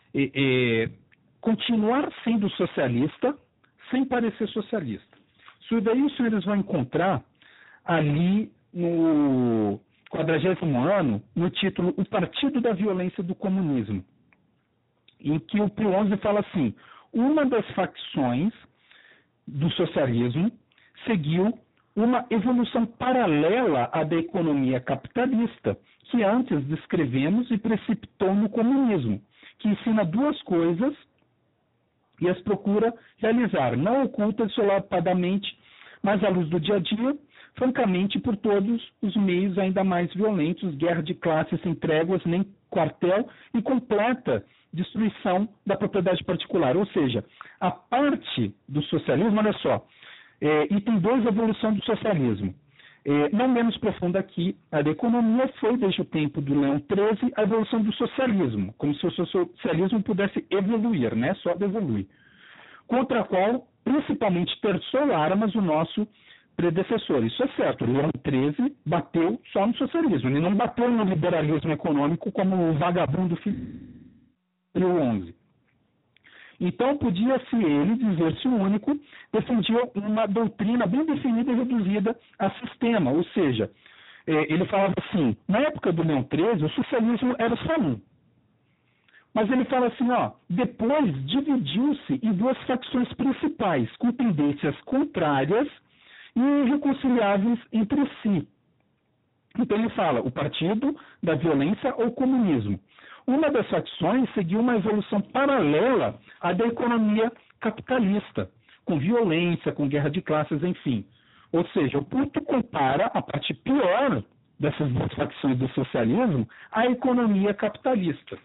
continuar sendo socialista sem parecer socialista. Isso daí os senhores vão encontrar ali no 40º ano, no título O Partido da Violência do Comunismo, em que o Pio XI fala assim: uma das facções do socialismo seguiu uma evolução paralela à da economia capitalista, que antes descrevemos e precipitou no comunismo, que ensina duas coisas e as procura realizar, não ocultas solapadamente, mas à luz do dia a dia, francamente por todos os meios ainda mais violentos, guerra de classes sem tréguas nem quartel e completa destruição da propriedade particular. Ou seja, a parte do socialismo, olha só, item 2, evolução do socialismo. Não menos profunda aqui, a da economia foi, desde o tempo do Leão XIII, a evolução do socialismo, como se o socialismo pudesse evoluir, né? Só evoluir. Contra a qual, principalmente, terçou armas o nosso predecessor. Isso é certo, o Leão XIII bateu só no socialismo, ele não bateu no liberalismo econômico como o vagabundo Filipe XI. Então, podia-se ele dizer-se o único, defendia uma doutrina bem definida e reduzida a sistema, ou seja, ele falava assim, na época do Leão XIII, o socialismo era só um. Mas ele fala assim, depois dividiu-se em duas facções principais, com tendências contrárias e irreconciliáveis entre si. Então ele fala, o partido da violência ou comunismo. Uma das facções seguiu uma evolução paralela à da economia capitalista, com violência, com guerra de classes, enfim. Ou seja, o Puto compara a parte pior dessas duas facções do socialismo à economia capitalista.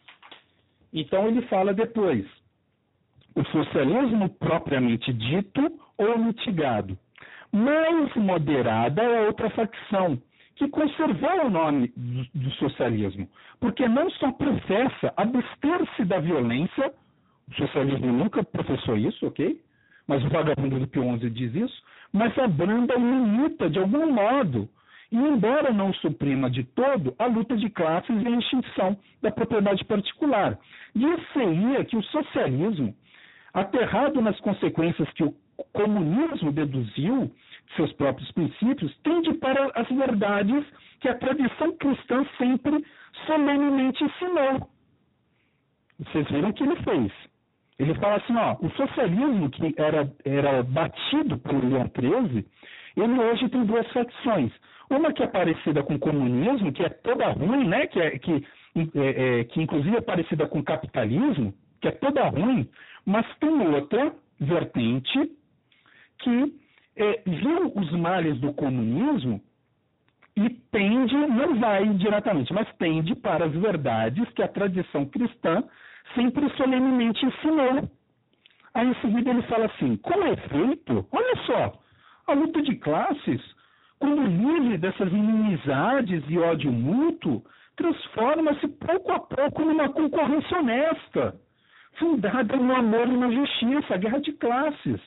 Então ele fala depois, o socialismo propriamente dito ou mitigado. Mais moderada é a outra facção, que conservou o nome do socialismo, porque não só professa abster-se da violência, o socialismo nunca professou isso, ok? Mas o vagabundo do Pio XI diz isso, mas abranda e limita de algum modo, e embora não suprima de todo, a luta de classes e a extinção da propriedade particular. Dir-se-ia que o socialismo, aterrado nas consequências que o comunismo deduziu de seus próprios princípios, tende para as verdades que a tradição cristã sempre solenemente ensinou. Vocês viram o que ele fez. Ele fala assim, o socialismo que era batido pelo Leão XIII, ele hoje tem duas facções. Uma que é parecida com o comunismo, que é toda ruim, né? que inclusive é parecida com o capitalismo, que é toda ruim, mas tem outra vertente que viu os males do comunismo e tende, não vai diretamente, mas tende para as verdades que a tradição cristã sempre solenemente ensinou. Aí em seguida ele fala assim, com efeito, olha só, a luta de classes, quando livre dessas inimizades e ódio mútuo, transforma-se pouco a pouco numa concorrência honesta, fundada no amor e na justiça, a guerra de classes,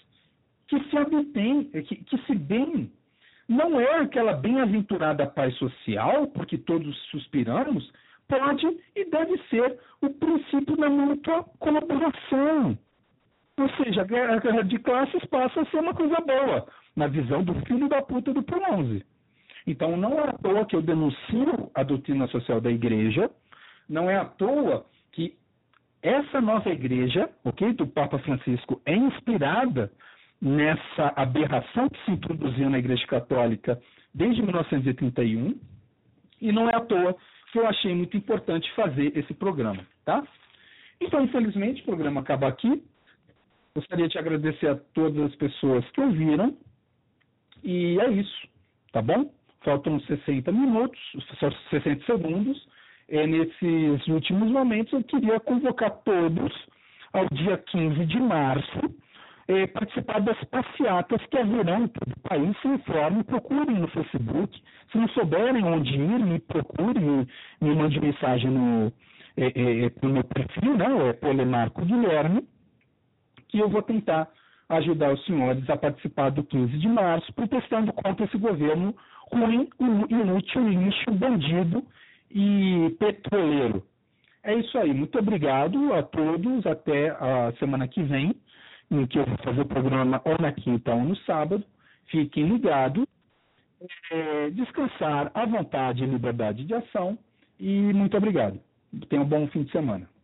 que se bem, não é aquela bem-aventurada paz social, porque todos suspiramos, pode e deve ser o princípio da mútua colaboração. Ou seja, a guerra de classes passa a ser uma coisa boa, na visão do filho da puta do Pio XI. Então, não é à toa que eu denuncio a doutrina social da igreja, não é à toa que essa nova igreja, do Papa Francisco, é inspirada nessa aberração que se introduziu na Igreja Católica desde 1931, e não é à toa que eu achei muito importante fazer esse programa, tá? Então, infelizmente, o programa acaba aqui. Gostaria de agradecer a todas as pessoas que ouviram, e é isso, tá bom? Faltam 60 minutos, 60 segundos. Nesses últimos momentos, eu queria convocar todos ao dia 15 de março, participar das passeatas que haverão em todo o país. Se informem, procurem no Facebook. Se não souberem onde ir, me procurem, me mande mensagem no meu perfil, né? Polemarco Guilherme, que eu vou tentar ajudar os senhores a participar do 15 de março, protestando contra esse governo ruim, inútil, lixo, bandido e petroleiro. É isso aí. Muito obrigado a todos. Até a semana que vem, em que eu vou fazer o programa ou na quinta ou no sábado. Fiquem ligados. Descansar à vontade e liberdade de ação. E muito obrigado. Tenham um bom fim de semana.